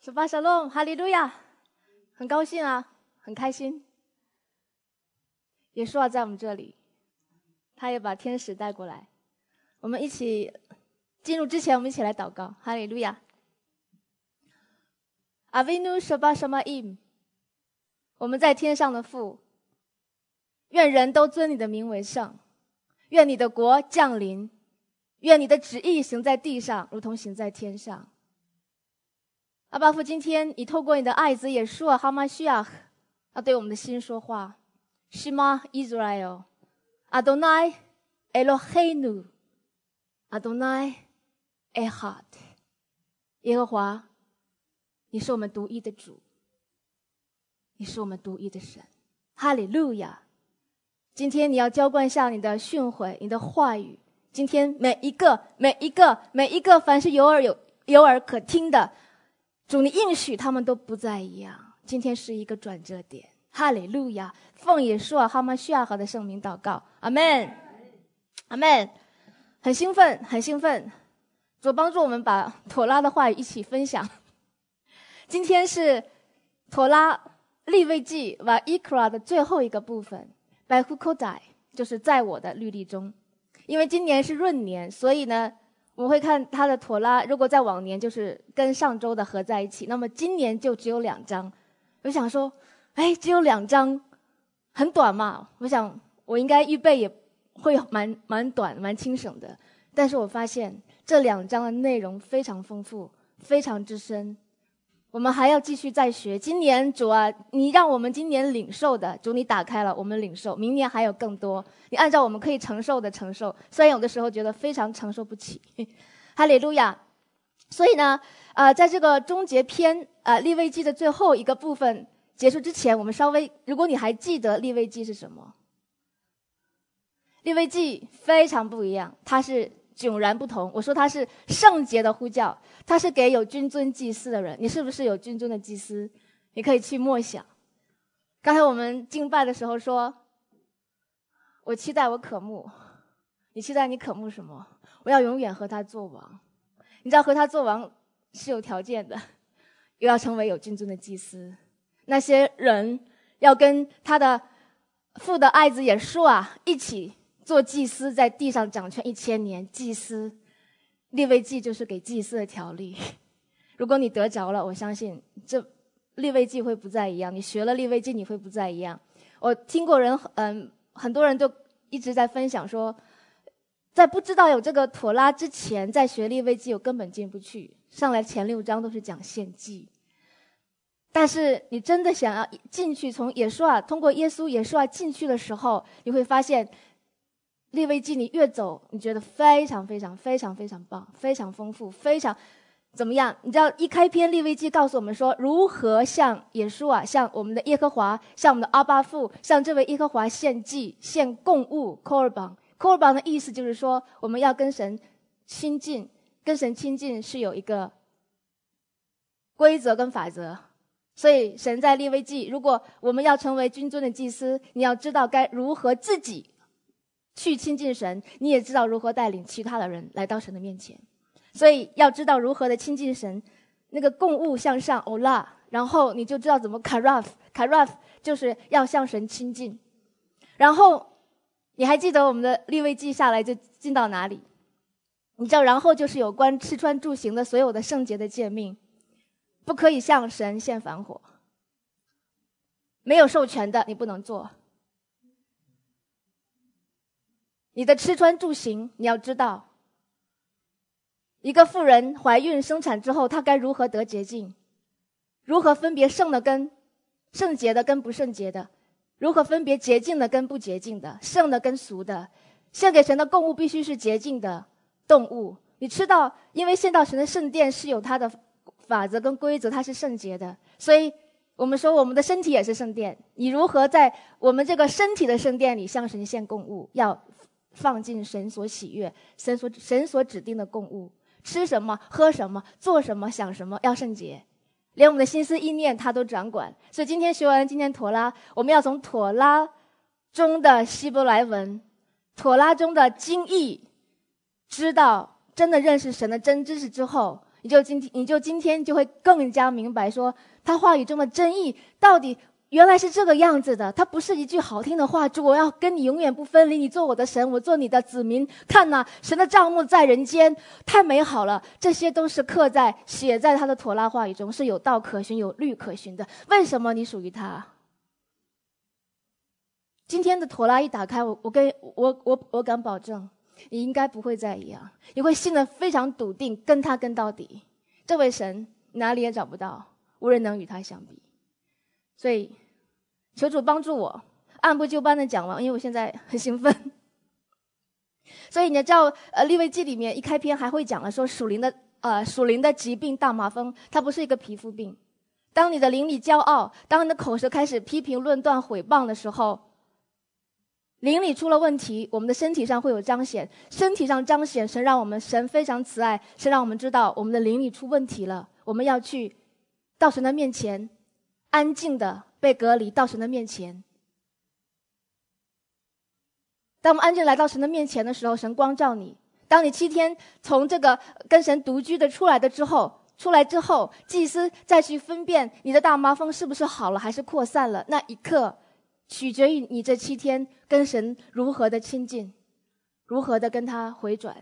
是巴沙龙，哈利路亚！很高兴啊，很开心。耶稣在我们这里，他也把天使带过来。我们一起进入之前，我们一起来祷告，哈利路亚。阿维努舍巴什玛伊，我们在天上的父，愿人都尊你的名为圣，愿你的国降临，愿你的旨意行在地上，如同行在天上。阿爸父，今天你透过你的爱子耶稣哈马西亚要对我们的心说话。Shema Israel, Adonai Eloheinu, Adonai Echad。 耶和华，你是我们独一的主，你是我们独一的神。哈利路亚！今天你要浇灌下你的训诲，你的话语。今天每一个，凡是有耳可听的，主你应许他们都不再一样。今天是一个转折点。哈利路亚！奉耶稣哈马西亚和的圣名祷告，阿们，阿们。很兴奋，主帮助我们把妥拉的话语一起分享。今天是妥拉利未记瓦伊克拉的最后一个部分，拜呼口代，就是在我的律例中。因为今年是闰年，所以呢我们会看他的妥拉，如果在往年就是跟上周的合在一起，那么今年就只有2章。我想说只有2章很短嘛，我想我应该预备也会蛮短蛮轻省的。但是我发现这2章的内容非常丰富，非常之深，我们还要继续再学。今年主啊，你让我们今年领受的，主你打开了我们领受，明年还有更多，你按照我们可以承受的承受，虽然有的时候觉得非常承受不起。哈利路亚！所以呢在这个终结篇利未记的最后一个部分结束之前，我们稍微，如果你还记得利未记是什么，利未记非常不一样，它是迥然不同。我说它是圣洁的呼叫，它是给有君尊祭司的人。你是不是有君尊的祭司？你可以去默想。刚才我们敬拜的时候说，我期待我渴慕，你期待你渴慕什么？我要永远和他做王。你知道和他做王是有条件的，又要成为有君尊的祭司。那些人要跟他的父的爱子耶稣一起做祭司，在地上掌权1000年。祭司利未记就是给祭司的条例。如果你得着了，我相信这利未记会不再一样，你学了利未记你会不再一样。我听过人很多人都一直在分享说，在不知道有这个妥拉之前，在学利未记我根本进不去，上来前6章都是讲献祭。但是你真的想要进去，从耶稣通过耶稣进去的时候，你会发现利未记你越走，你觉得非常棒，非常丰富，非常怎么样？你知道一开篇利未记告诉我们说，如何向耶稣向我们的耶和华，向我们的阿爸父，向这位耶和华献祭，献供物 korban 的意思就是说，我们要跟神亲近，跟神亲近是有一个规则跟法则。所以神在利未记，如果我们要成为君尊的祭司，你要知道该如何自己去亲近神，你也知道如何带领其他的人来到神的面前。所以要知道如何的亲近神，那个供物向上 ola， 然后你就知道怎么 karaf 就是要向神亲近。然后你还记得我们的利未记下来就进到哪里？你知道然后就是有关吃穿住行的所有的圣洁的诫命。不可以向神献反火，没有授权的你不能做。你的吃穿住行你要知道，一个妇人怀孕生产之后，她该如何得洁净，如何分别圣洁的跟不圣洁的，如何分别洁净的跟不洁净的，圣的跟俗的。献给神的供物必须是洁净的动物。你知道，因为献到神的圣殿是有它的法则跟规则，它是圣洁的，所以我们说我们的身体也是圣殿。你如何在我们这个身体的圣殿里向神献供物，要放进神所喜悦、神所指定的供物。吃什么、喝什么、做什么、想什么，要圣洁，连我们的心思意念他都掌管。所以今天学完今天妥拉，我们要从妥拉中的希伯来文、妥拉中的经义，知道真的认识神的真知识之后， 你就今天就会更加明白说，他话语中的真意到底原来是这个样子的。他不是一句好听的话，主，我要跟你永远不分离，你做我的神，我做你的子民。看哪，神的帐幕在人间，太美好了。这些都是写在他的妥拉话语中，是有道可循，有律可循的。为什么你属于他？今天的妥拉一打开，我敢保证，你应该不会再一样，你会信得非常笃定，跟他跟到底。这位神哪里也找不到，无人能与他相比。所以求主帮助我按部就班的讲完，因为我现在很兴奋。所以你知道利未记里面一开篇还会讲了说属灵的疾病大麻风，它不是一个皮肤病。当你的灵里骄傲，当你的口舌开始批评论断毁谤的时候，灵里出了问题，我们的身体上会有彰显。身体上彰显，神非常慈爱，神让我们知道我们的灵里出问题了，我们要去到神的面前，安静的被隔离到神的面前。当我们安静来到神的面前的时候，神光照你。当你7天从这个跟神独居的出来之后，祭司再去分辨你的大麻风是不是好了还是扩散了，那一刻取决于你这7天跟神如何的亲近，如何的跟他回转。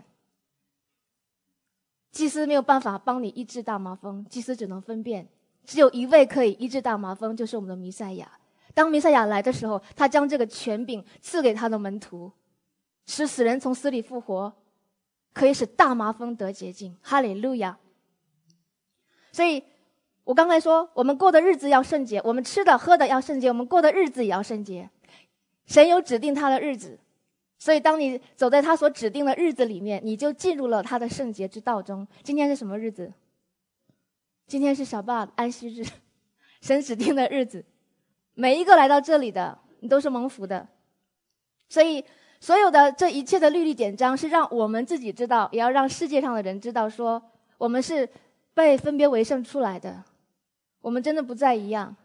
祭司没有办法帮你医治大麻风，祭司只能分辨，只有一位可以医治大麻风，就是我们的弥赛亚。当弥赛亚来的时候，他将这个权柄赐给他的门徒，使死人从死里复活，可以使大麻风得洁净。哈利路亚！所以我刚才说，我们过的日子要圣洁，我们吃的喝的要圣洁，我们过的日子也要圣洁。神有指定他的日子，所以当你走在他所指定的日子里面，你就进入了他的圣洁之道中。今天是什么日子？今天是小爸安息日，神指定的日子。每一个来到这里的，你都是蒙福的。所以所有的这一切的律例典章是让我们自己知道，也要让世界上的人知道，说我们是被分别为圣出来的，我们真的不再一样。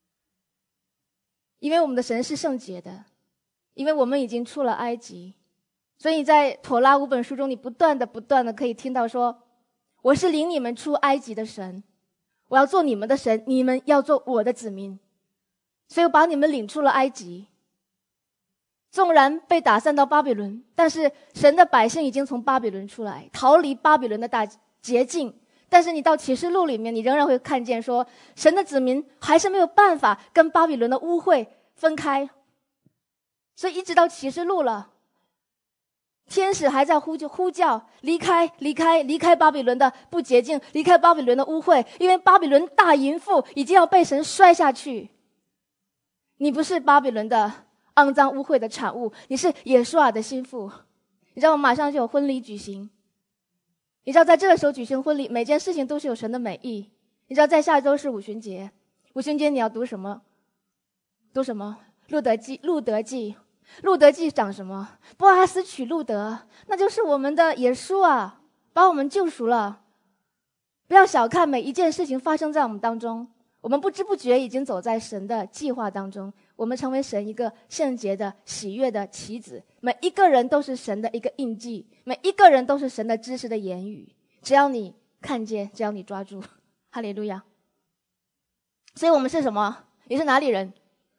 因为我们的神是圣洁的，因为我们已经出了埃及。所以在妥拉5本书中，你不断的可以听到说，我是领你们出埃及的神，我要做你们的神，你们要做我的子民。所以我把你们领出了埃及。纵然被打散到巴比伦，但是神的百姓已经从巴比伦出来，逃离巴比伦的大捷径。但是你到启示录里面，你仍然会看见说，神的子民还是没有办法跟巴比伦的污秽分开。所以一直到启示录了，天使还在呼叫，离开巴比伦的不洁净，离开巴比伦的污秽，因为巴比伦大淫妇已经要被神摔下去。你不是巴比伦的肮脏污秽的产物，你是耶稣亚的心腹。你知道我们马上就有婚礼举行，你知道在这个时候举行婚礼，每件事情都是有神的美意。你知道在下一周是五旬节，五旬节你要读什么？读什么？路德记讲什么？波阿斯娶路德，那就是我们的耶稣啊，把我们救赎了。不要小看每一件事情发生在我们当中，我们不知不觉已经走在神的计划当中，我们成为神一个圣洁的喜悦的棋子。每一个人都是神的一个印记，每一个人都是神的知识的言语，只要你看见，只要你抓住。哈利路亚！所以我们是什么？你是哪里人？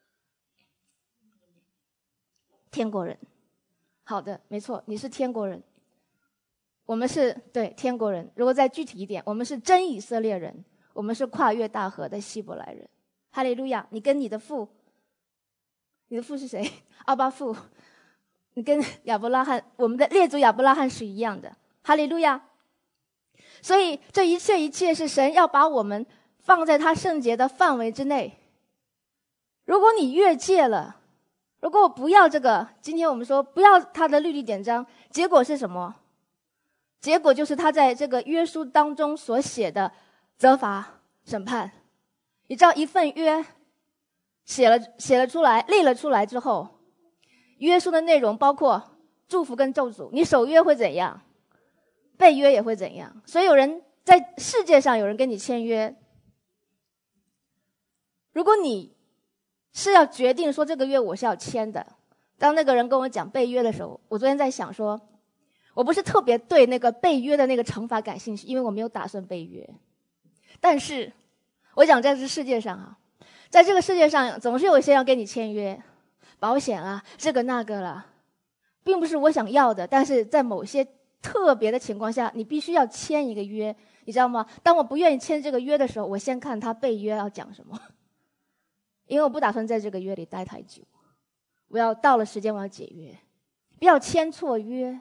天国人。好的，没错，你是天国人。我们是对天国人。如果再具体一点，我们是真以色列人，我们是跨越大河的希伯来人。哈利路亚！你跟你的父是谁？阿爸父。你跟亚伯拉罕，我们的列祖亚伯拉罕是一样的。哈利路亚！所以这一切是神要把我们放在他圣洁的范围之内。如果你越界了，如果我不要这个，今天我们说不要他的律例典章，结果是什么？结果就是他在这个约书当中所写的责罚审判。你知道一份约写了出来，立了出来之后，约书的内容包括祝福跟咒诅，你守约会怎样，背约也会怎样。所以有人在世界上有人跟你签约，如果你是要决定说这个约我是要签的，当那个人跟我讲背约的时候，我昨天在想说， 我不是特别对那个被约的那个惩罚感兴趣，因为我没有打算被约。但是，我讲在这世界上啊，在这个世界上总是有一些要跟你签约，保险啊，这个那个了，并不是我想要的，但是在某些特别的情况下，你必须要签一个约，你知道吗？当我不愿意签这个约的时候，我先看他被约要讲什么，因为我不打算在这个约里待太久，我要到了时间我要解约，不要签错约。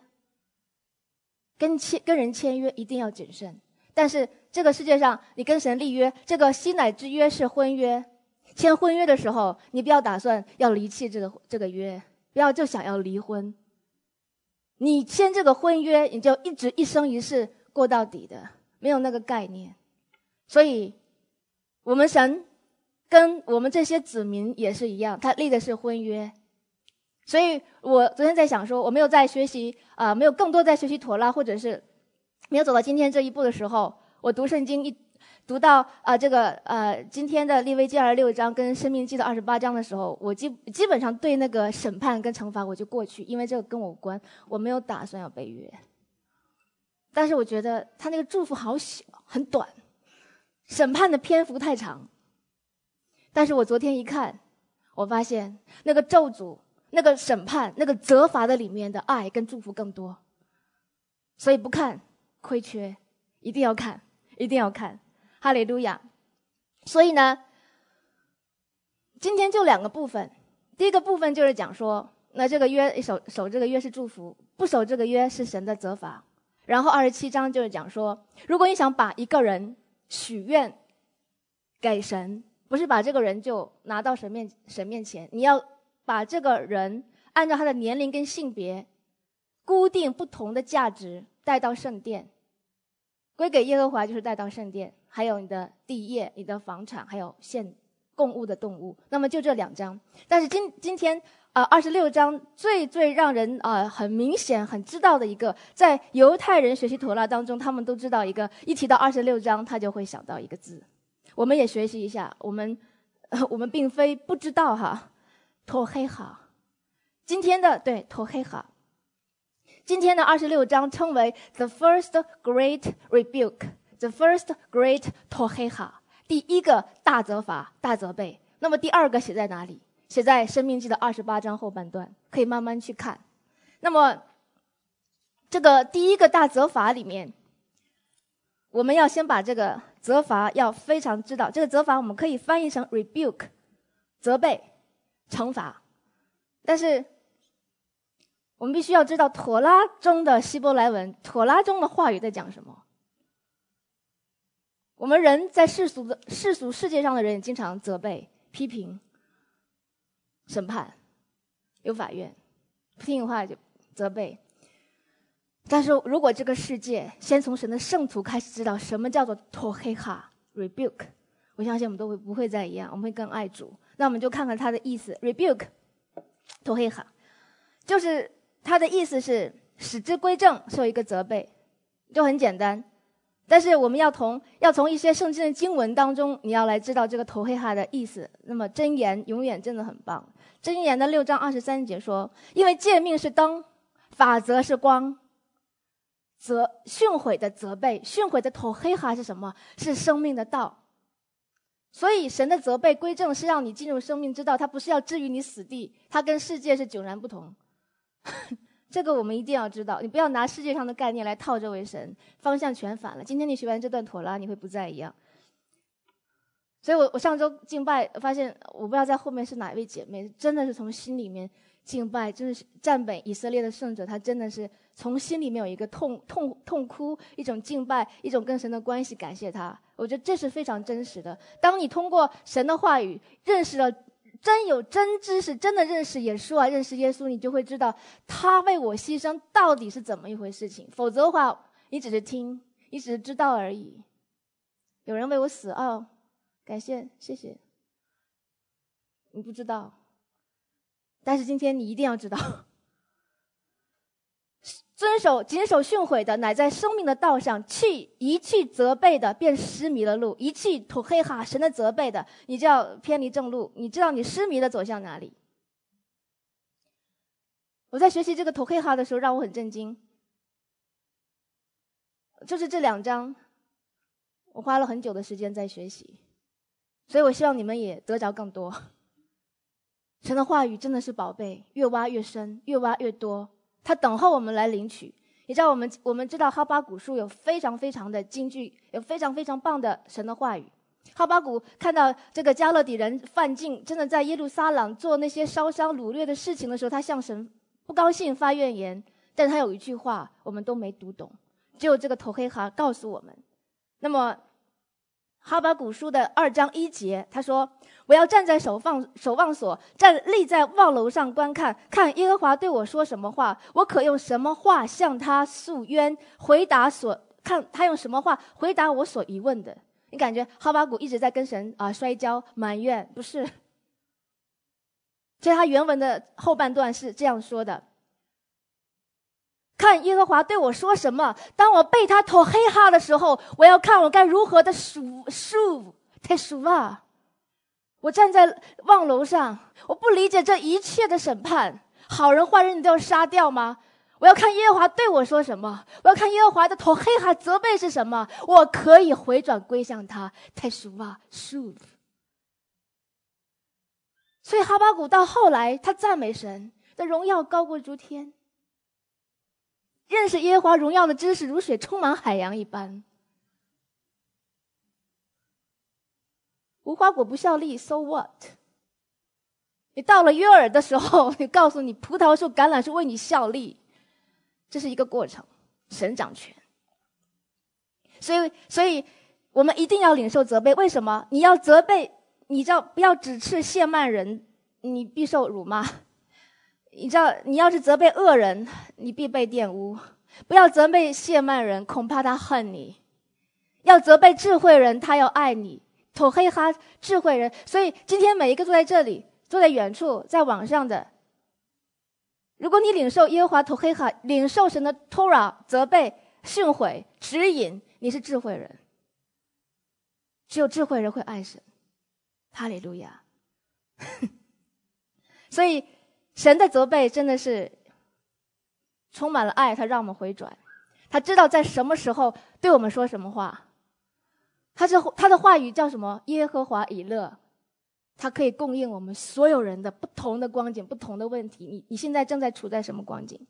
跟人签约一定要谨慎，但是这个世界上你跟神立约，这个西乃之约是婚约，签婚约的时候，你不要打算要离弃这个约，不要就想要离婚。你签这个婚约，你就一直一生一世过到底的，没有那个概念。所以，我们神跟我们这些子民也是一样，他立的是婚约。所以我昨天在想说，我没有在学习没有更多在学习妥拉，或者是没有走到今天这一步的时候，我读圣经读到今天的利未记26章跟申命记的28章的时候，我基本上对那个审判跟惩罚我就过去，因为这个跟我无关，我没有打算要被约。但是我觉得他那个祝福好小很短，审判的篇幅太长。但是我昨天一看，我发现那个咒诅、那个审判、那个责罚的里面的爱跟祝福更多，所以不看亏缺，一定要看，一定要看，哈利路亚！所以呢，今天就2个部分，第一个部分就是讲说，那这个约守这个约是祝福，不守这个约是神的责罚。然后27章就是讲说，如果你想把一个人许愿给神，不是把这个人就拿到神面前，你要把这个人按照他的年龄跟性别固定不同的价值带到圣殿，归给耶和华就是带到圣殿，还有你的地业、你的房产，还有献供物的动物。那么就这2章，但是今天26章最让人很明显很知道的一个，在犹太人学习妥拉当中，他们都知道一个，一提到26章，他就会想到一个字。我们也学习一下，我们并非不知道哈，托黑哈。今天的对托黑哈，今天的26章称为 the first great rebuke，the first great 托黑哈，第一个大责罚、大责备。那么第2个写在哪里？写在申命记的28章后半段，可以慢慢去看。那么这个第一个大责罚里面，我们要先把这个责罚要非常知道，这个责罚我们可以翻译成 rebuke， 责备、惩罚。但是我们必须要知道妥拉中的希伯来文，妥拉中的话语在讲什么。我们人在世俗世界上的人也经常责备、批评、审判，有法院，不听话就责备。但是如果这个世界先从神的圣徒开始知道什么叫做托黑哈 rebuke， 我相信我们都不会再一样，我们会更爱主。那我们就看看它的意思。 rebuke 托黑哈就是它的意思是使之归正，是有一个责备，就很简单。但是我们要从一些圣经的经文当中，你要来知道这个头黑哈的意思。那么箴言永远真的很棒，箴言的6章23节说，因为诫命是灯，法则是光，训诲的责备，训诲的头黑哈是什么？是生命的道。所以神的责备归正是让你进入生命之道，它不是要置于你死地，它跟世界是迥然不同。这个我们一定要知道，你不要拿世界上的概念来套这位神，方向全反了。今天你学完这段妥拉，你会不再一样。所以我上周敬拜发现，我不知道在后面是哪一位姐妹，真的是从心里面敬拜，真的是赞美以色列的圣者，他真的是从心里面有一个痛哭，一种敬拜，一种跟神的关系，感谢他。我觉得这是非常真实的。当你通过神的话语认识了真知识，真的认识耶稣啊，认识耶稣，你就会知道他为我牺牲到底是怎么一回事情。否则的话，你只是听，你只是知道而已。有人为我死，哦，感谢，谢谢。你不知道，但是今天你一定要知道，谨守训诲的，乃在生命的道上；遗弃责备的，便失迷了路；遗弃土黑哈神的责备的，你就要偏离正路。你知道你失迷的走向哪里？我在学习这个土黑哈的时候，让我很震惊。 就是这2章，我花了很久的时间在学习，所以我希望你们也得着更多。神的话语真的是宝贝，越挖越深，越挖越多，他等候我们来领取。你知道我们知道哈巴谷书有非常非常的金句，有非常非常棒的神的话语。哈巴谷看到这个加勒底人犯境，真的在耶路撒冷做那些烧伤掳掠的事情的时候，他向神不高兴，发怨言。但他有一句话我们都没读懂，只有这个头黑哈告诉我们。那么哈巴谷书的2章1节，他说：我要站在守望所，立在望楼上观看，看耶和华对我说什么话，我可用什么话向他诉冤，看他用什么话回答我所疑问的。你感觉哈巴谷一直在跟神摔跤埋怨？不是，其实他原文的后半段是这样说的：看耶和华对我说什么，当我被他头黑哈的时候，我要看我该如何的太数啊！我站在望楼上，我不理解这一切的审判，好人坏人你都要杀掉吗？我要看耶和华对我说什么，我要看耶和华的头黑哈责备是什么，我可以回转归向他。太数啊，所以哈巴谷到后来，他赞美神的荣耀高过诸天，认识耶和华荣耀的知识如水充满海洋一般。无花果不效力 ，so what？ 你到了约尔的时候，你告诉你葡萄树、橄榄树为你效力，这是一个过程，神掌权。所以我们一定要领受责备。为什么？你要责备，你知道不要指斥亵慢人，你必受辱骂。你知道，你要是责备恶人，你必被玷污。不要责备亵慢人，恐怕他恨你；要责备智慧人，他要爱你。头黑哈智慧人，所以今天每一个坐在这里、坐在远处、在网上的，如果你领受耶和华头黑哈，领受神的 Torah 责备、训诲、指引，你是智慧人。只有智慧人会爱神，哈利路亚。所以神的责备真的是充满了爱，他让我们回转，他知道在什么时候对我们说什么话。他的话语叫什么？耶和华以勒，他可以供应我们所有人的不同的光景、不同的问题。你现在正在处在什么光景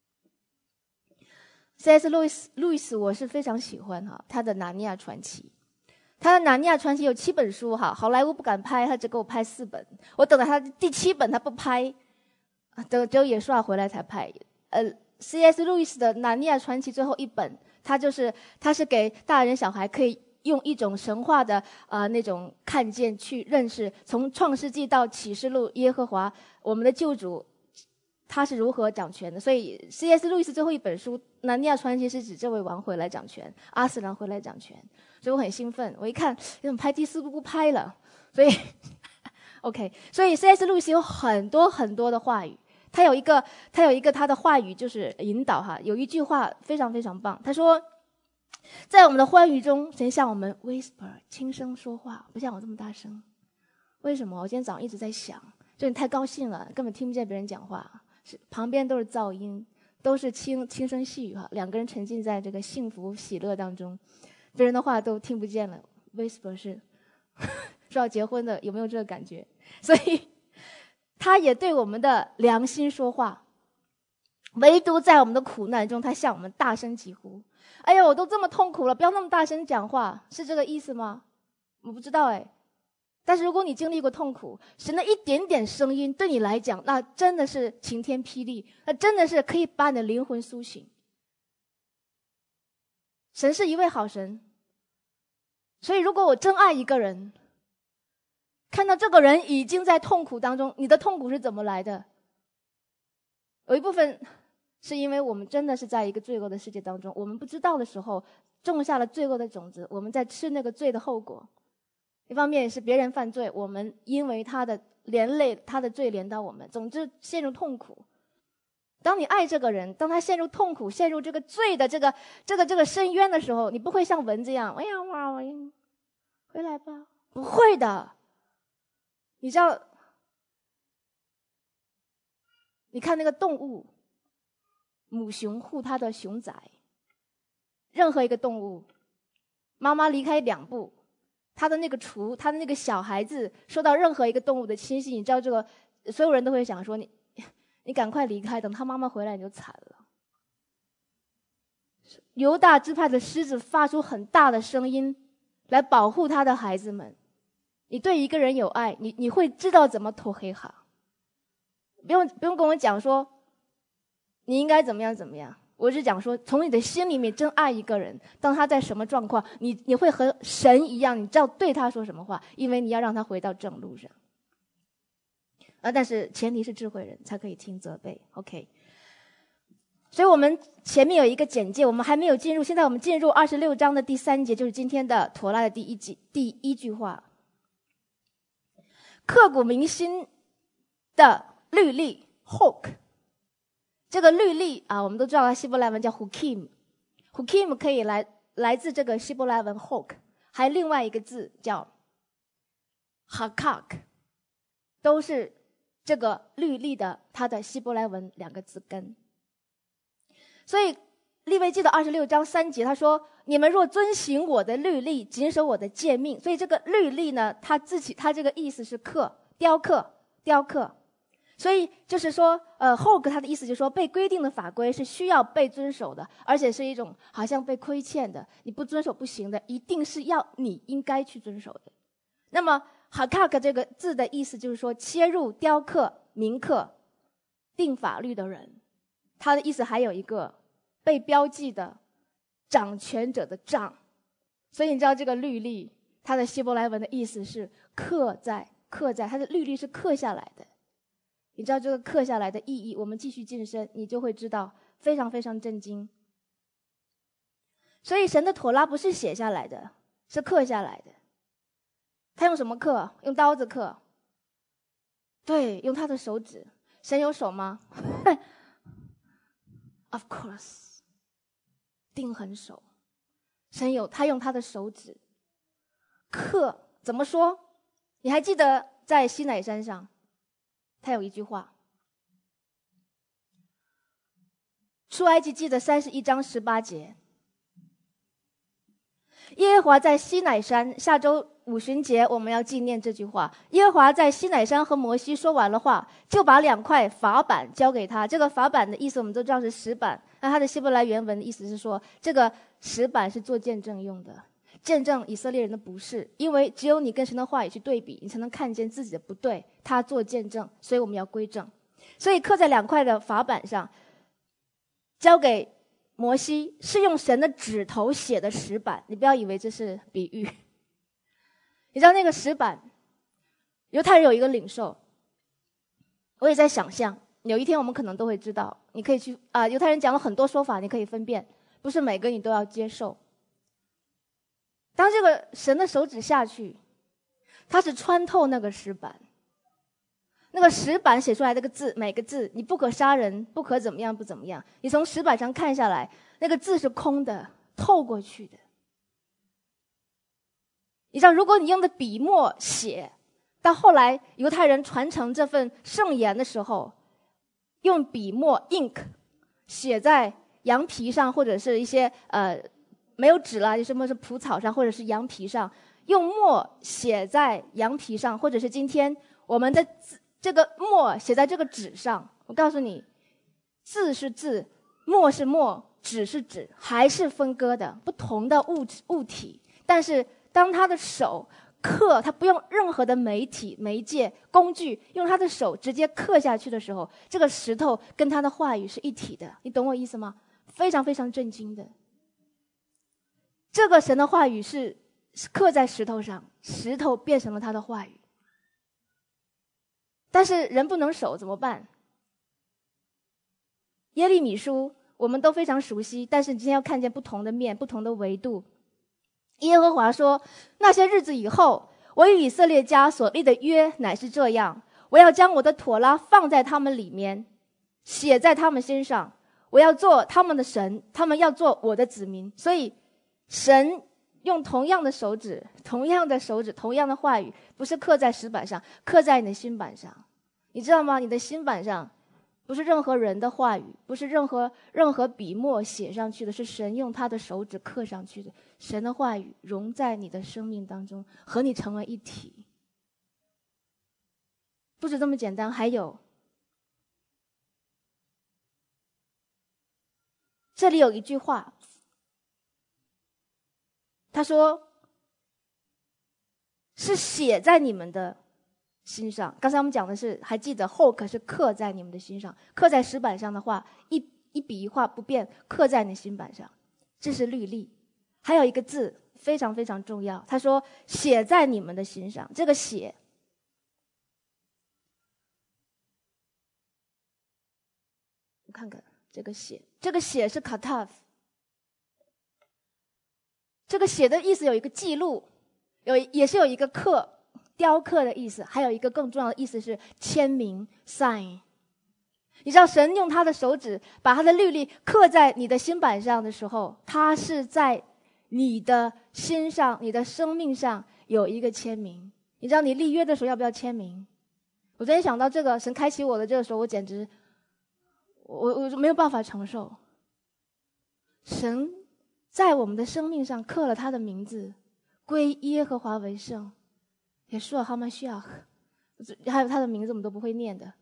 ？C.S. 路易斯我是非常喜欢他的《拿尼亚传奇》，他的《拿尼亚传奇》有7本书好莱坞不敢拍，他只给我拍4本，我等到他第7本他不拍，等只有野刷回来才拍。C.S. 路易斯的《拿尼亚传奇》最后1本，他是给大人小孩可以用一种神话的那种看见去认识，从创世纪到启示录，耶和华我们的救主他是如何掌权的。所以 C.S. 路易斯最后1本书《拿尼亚传奇》是指这位王回来掌权，阿斯兰回来掌权，所以我很兴奋。我一看怎么拍第4部不拍了，所以OK， 所以 C.S. 路易斯有很多很多的话语，他有一个他的话语就是引导有一句话非常非常棒，他说在我们的欢愉中，神向我们 whisper 轻声说话，不像我这么大声。为什么？我今天早上一直在想，就你太高兴了，根本听不见别人讲话，旁边都是噪音，都是轻声细语2个人沉浸在这个幸福喜乐当中，别人的话都听不见了。whisper 是说要结婚的，有没有这个感觉？所以他也对我们的良心说话，唯独在我们的苦难中，他向我们大声疾呼。哎呀，我都这么痛苦了，不要那么大声讲话，是这个意思吗？我不知道但是如果你经历过痛苦，神的一点点声音对你来讲，那真的是晴天霹雳，那真的是可以把你的灵魂苏醒。神是一位好神，所以如果我真爱一个人，看到这个人已经在痛苦当中，你的痛苦是怎么来的？有一部分是因为我们真的是在一个罪恶的世界当中，我们不知道的时候种下了罪恶的种子，我们在吃那个罪的后果。一方面也是别人犯罪，我们因为他的罪连到我们，总之陷入痛苦。当你爱这个人，当他陷入痛苦、陷入这个罪的这个深渊的时候，你不会像蚊子一样，哎呀哇，回来吧，不会的。你知道，你看那个动物，母熊护它的熊崽， 任何一个动物，妈妈离开2步，他的那个雏，他的那个小孩子受到任何一个动物的侵袭，你知道这个所有人都会想说你赶快离开，等他妈妈回来你就惨了。犹大支派的狮子发出很大的声音来保护他的孩子们。你对一个人有爱，你会知道怎么拖黑哈。不用跟我讲说你应该怎么样怎么样，我只讲说从你的心里面真爱一个人，当他在什么状况，你会和神一样，你知道对他说什么话，因为你要让他回到正路上。但是前提是智慧人才可以听责备 OK。 所以我们前面有一个简介，我们还没有进入，现在我们进入26章的第3节，就是今天的妥拉的第一句话。刻骨铭心的律例 Hok， 这个律例我们都知道它希伯来文叫 Hukim 可以来自这个希伯来文 Hok， 还有另外一个字叫 Hakak， 都是这个律例的它的希伯来文2个字根。所以利未记的26章3节他说，你们若遵行我的律例，谨守我的诫命。所以这个律例呢，它这个意思是雕刻。所以就是说Hok它的意思就是说，被规定的法规是需要被遵守的，而且是一种好像被亏欠的，你不遵守不行的，一定是你应该去遵守的。那么 Hakak 这个字的意思就是说，切入、雕刻、铭刻、定法律的人。它的意思还有一个被标记的掌权者的杖。所以你知道这个律例它的希伯来文的意思是刻在，它的律例是刻下来的。你知道这个刻下来的意义，我们继续晋升你就会知道，非常非常震惊。所以神的妥拉不是写下来的，是刻下来的。他用什么刻？用刀子刻。对，用他的手指。神有手吗？Of course， 定痕手。他用他的手指刻。怎么说？你还记得在西乃山上他有一句话，出埃及记的31章18节，耶和华在西乃山，下周五旬节我们要纪念这句话。耶和华在西乃山和摩西说完了话，就把2块法板交给他。这个法板的意思我们都知道是石板，那它的希伯来原文的意思是说，这个石板是做见证用的，见证以色列人的不是，因为只有你跟神的话语去对比，你才能看见自己的不对，他做见证，所以我们要归正。所以刻在2块的法板上，交给摩西，是用神的指头写的石板。你不要以为这是比喻。你知道那个石板，犹太人有一个领受，我也在想象有一天我们可能都会知道。你可以去犹太人讲了很多说法，你可以分辨，不是每个你都要接受。当这个神的手指下去，它是穿透那个石板，那个石板写出来那个字，每个字你不可杀人，不可怎么样不怎么样，你从石板上看下来，那个字是空的，透过去的。你知道，如果你用的笔墨写，到后来犹太人传承这份圣言的时候，用笔墨 ink 写在羊皮上，或者是一些没有纸了，就什么是蒲草上，或者是羊皮上，用墨写在羊皮上，或者是今天我们的这个墨写在这个纸上。我告诉你，字是字，墨是墨，纸是纸，还是分割的不同的物体。但是当他的手刻，他不用任何的媒介工具，用他的手直接刻下去的时候，这个石头跟他的话语是一体的。你懂我意思吗？非常非常震惊的。这个神的话语是刻在石头上，石头变成了他的话语。但是人不能守怎么办？耶利米书我们都非常熟悉，但是你今天要看见不同的面，不同的维度。耶和华说，那些日子以后，我与以色列家所立的约乃是这样，我要将我的妥拉放在他们里面，写在他们身上，我要做他们的神，他们要做我的子民。所以神用同样的手指，同样的话语，不是刻在石板上，刻在你的心板上。你知道吗？你的心板上不是任何人的话语，不是任何笔墨写上去的，是神用他的手指刻上去的。神的话语融在你的生命当中，和你成为一体。不止这么简单，还有这里有一句话，他说是写在你们的心上。刚才我们讲的是，还记得后可是刻在你们的心上，刻在石板上的话，一笔一画不变，刻在你心板上，这是律例。还有一个字非常非常重要，他说写在你们的心上。这个写，我看看这个写，这个写是 katav， 这个写的意思有一个记录，也是有一个刻雕刻的意思，还有一个更重要的意思是签名 sign。 你知道神用他的手指把他的律例刻在你的心板上的时候，他是在你的心上，你的生命上有一个签名。你知道你立约的时候要不要签名？我昨天想到这个，神开启我的这个时候，我简直我没有办法承受。神在我们的生命上刻了他的名字，归耶和华为圣。也说哈玛需要，还有他的名字我们都不会念的，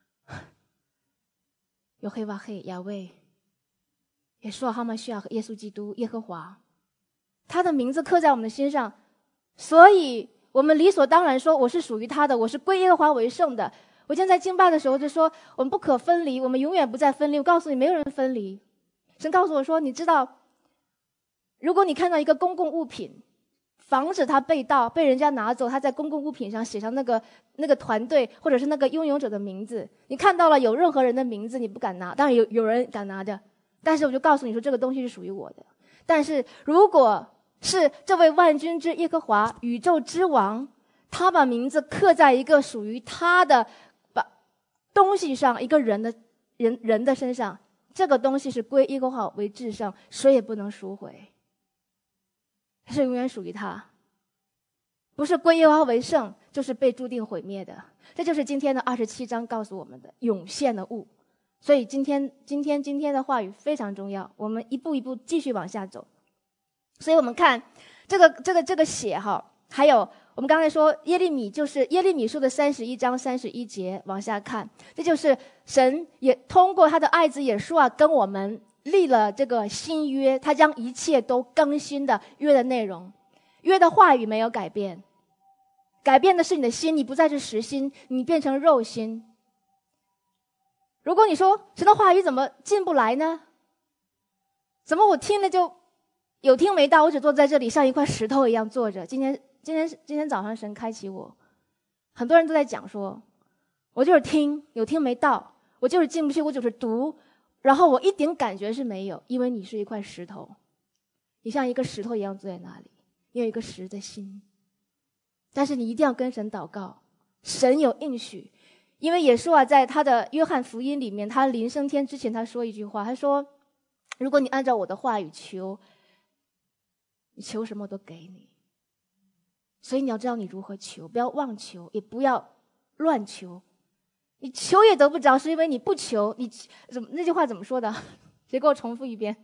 有黑哇黑亚卫，也说哈玛需要耶稣基督耶和华，他的名字刻在我们的心上，所以我们理所当然说我是属于他的，我是归耶和华为圣的。我今天在敬拜的时候就说我们不可分离，我们永远不再分离。我告诉你，没有人分离。神告诉我说，你知道，如果你看到一个公共物品，防止它被盗，被人家拿走，他在公共物品上写上那个团队或者是那个拥有者的名字，你看到了有任何人的名字，你不敢拿，当然有人敢拿的，但是我就告诉你说，这个东西是属于我的。但是如果是这位万军之耶和华宇宙之王，他把名字刻在一个属于他的东西上，一个人的身上，这个东西是归耶和华为至圣，谁也不能赎回，是永远属于他，不是归耶和华为圣，就是被注定毁灭的。这就是今天的27章告诉我们的涌现的物。所以今天的话语非常重要，我们一步一步继续往下走。所以我们看这个写哈，还有我们刚才说耶利米，就是耶利米书的31章31节往下看，这就是神也通过他的爱子耶稣啊，跟我们立了这个新约，他将一切都更新的约的内容。约的话语没有改变，改变的是你的心，你不再是实心，你变成肉心。如果你说神的话语怎么进不来呢？怎么我听了就有听没到，我只坐在这里像一块石头一样坐着。今天早上神开启我，很多人都在讲说，我就是听，有听没到，我就是进不去，我就是读，然后我一点感觉是没有，因为你是一块石头，你像一个石头一样坐在那里，你有一个石的心。但是你一定要跟神祷告，神有应许。因为耶稣啊，在他的约翰福音里面，他临升天之前他说一句话，他说，如果你按照我的话语求，你求什么都给你。所以你要知道你如何求，不要妄求，也不要乱求。你求也得不着，是因为你不求。你怎么那句话怎么说的？谁给我重复一遍？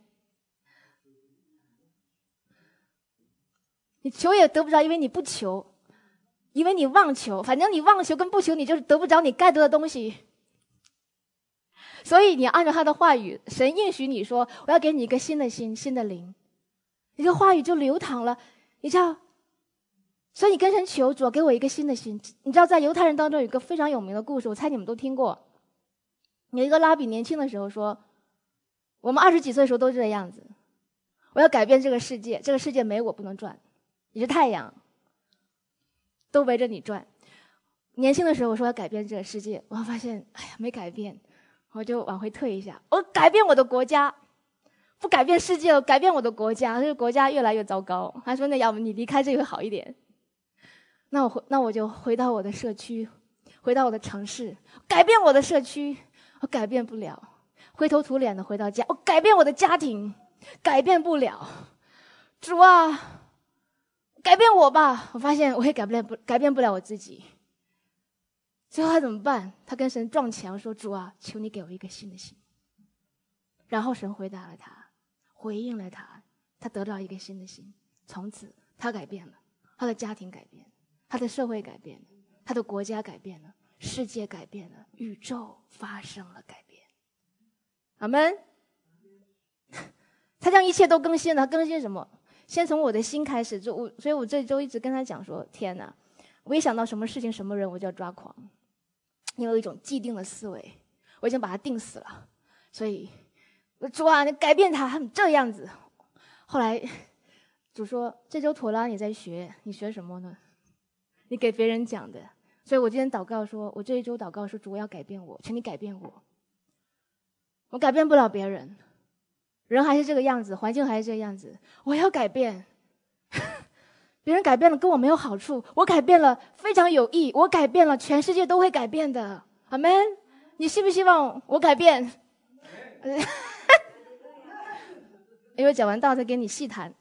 你求也得不着，因为你不求，因为你妄求。反正你妄求跟不求，你就是得不着你该得的东西。所以你按照他的话语，神应许你说，我要给你一个新的心，新的灵，你这话语就流淌了。你知道，所以你跟神求，主给我一个新的心。你知道在犹太人当中有一个非常有名的故事，我猜你们都听过。有一个拉比年轻的时候说，我们20几岁的时候都是这样子，我要改变这个世界，这个世界没我不能转，你是太阳，都围着你转。年轻的时候我说要改变这个世界，我发现哎呀没改变，我就往回退一下，我改变我的国家，不改变世界，我改变我的国家，这个国家越来越糟糕。他说那要不你离开这个会好一点。那我就回到我的社区，回到我的城市，改变我的社区，我改变不了，灰头土脸的回到家，我改变我的家庭，改变不了。主啊，改变我吧！我发现我也改变不了我自己。 最后他怎么办？他跟神撞墙说：主啊，求你给我一个新的心。然后神回答了他，回应了他，他得到一个新的心。从此他改变了，他的家庭改变了，他的社会改变了，他的国家改变了，世界改变了，宇宙发生了改变。阿们。他将一切都更新了。更新什么？先从我的心开始。所以我这周一直跟他讲说，天哪，我一想到什么事情什么人我就要抓狂，因为有一种既定的思维，我已经把他定死了。所以主啊，你改变他这样子。后来主说，这周妥拉你在学，你学什么呢？你给别人讲的。所以我今天祷告说，我这一周祷告说，主要改变我，请你改变我。我改变不了别人，人还是这个样子，环境还是这个样子，我要改变。别人改变了跟我没有好处，我改变了非常有益，我改变了全世界都会改变的。阿们。你希不希望我改变？因为讲完道再给你细谈。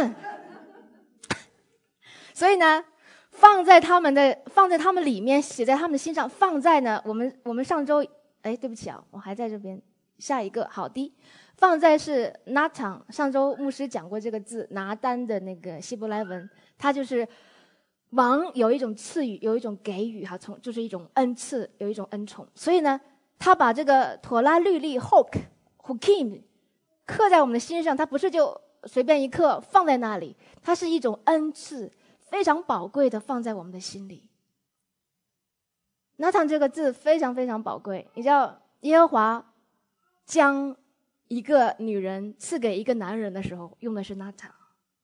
所以呢，放在他们里面，写在他们的心上。放在呢，我们上周，对不起啊，我还在这边。下一个好的，放在是拿坦。上周牧师讲过这个字，拿单的那个希伯来文，它就是王有一种赐予，有一种给予，就是一种恩赐，有一种恩宠。所以呢，他把这个妥拉律例 Hukim 刻在我们的心上，它不是就随便一刻放在那里，它是一种恩赐，非常宝贵的放在我们的心里。拿坦这个字非常非常宝贵，你知道耶和华将一个女人赐给一个男人的时候，用的是拿坦。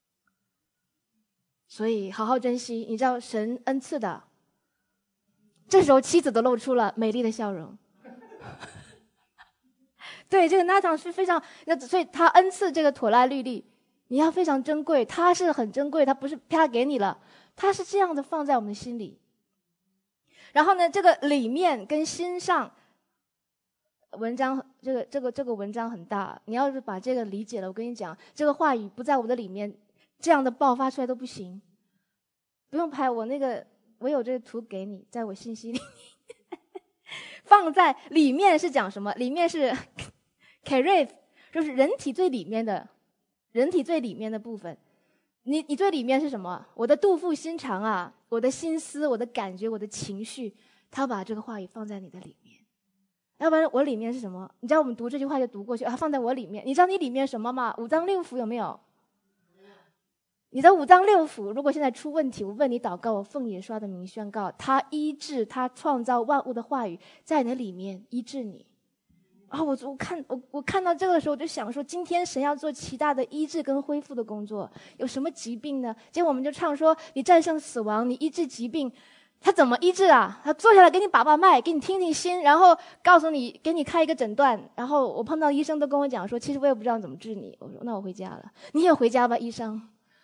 所以好好珍惜，你知道神恩赐的。这时候妻子都露出了美丽的笑容。对，这个拿坦是非常，所以他恩赐这个妥拉律例，你要非常珍贵，它是很珍贵，它不是啪给你了，它是这样的放在我们的心里。然后呢，这个里面跟心上。文章这个文章很大，你要是把这个理解了，我跟你讲，这个话语不在我的里面，这样的爆发出来都不行。不用拍我有这个图给你，在我信息里放在里面是讲什么？里面是 Karev， 就是人体最里面的部分。你最里面是什么？我的肚腹心肠啊，我的心思，我的感觉，我的情绪，他把这个话语放在你的里面。要不然我里面是什么？你知道我们读这句话就读过去，放在我里面。你知道你里面什么吗？五脏六腑有没有？你的五脏六腑如果现在出问题，我问你祷告，我奉耶稣的名宣告，他医治，他创造万物的话语在你的里面医治你。我看到这个的时候，我就想说，今天神要做其他的医治跟恢复的工作，有什么疾病呢？结果我们就唱说，你战胜死亡，你医治疾病。他怎么医治啊？他坐下来给你把脉，给你听听心，然后告诉你，给你开一个诊断。然后我碰到医生都跟我讲说，其实我也不知道怎么治你。我说那我回家了，你也回家吧，医生。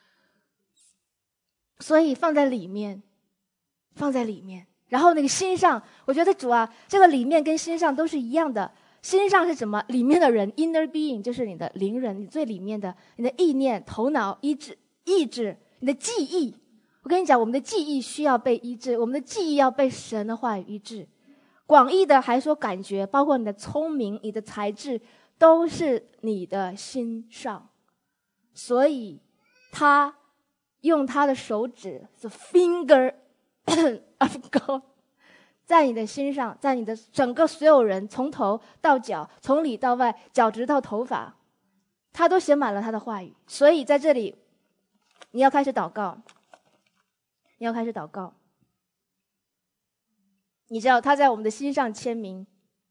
所以放在里面。然后那个心上，我觉得主啊，这个里面跟心上都是一样的。心上是什么？里面的人 ，inner being 就是你的灵人，你最里面的，你的意念、头脑、意志、你的记忆。我跟你讲，我们的记忆需要被医治，我们的记忆要被神的话语医治。广义的还说感觉，包括你的聪明、你的才智，都是你的心上。所以他用他的手指 ，the finger of God， 在你的心上，在你的整个所有人，从头到脚，从里到外，脚趾到头发，他都写满了他的话语。所以在这里，你要开始祷告。你知道他在我们的心上签名。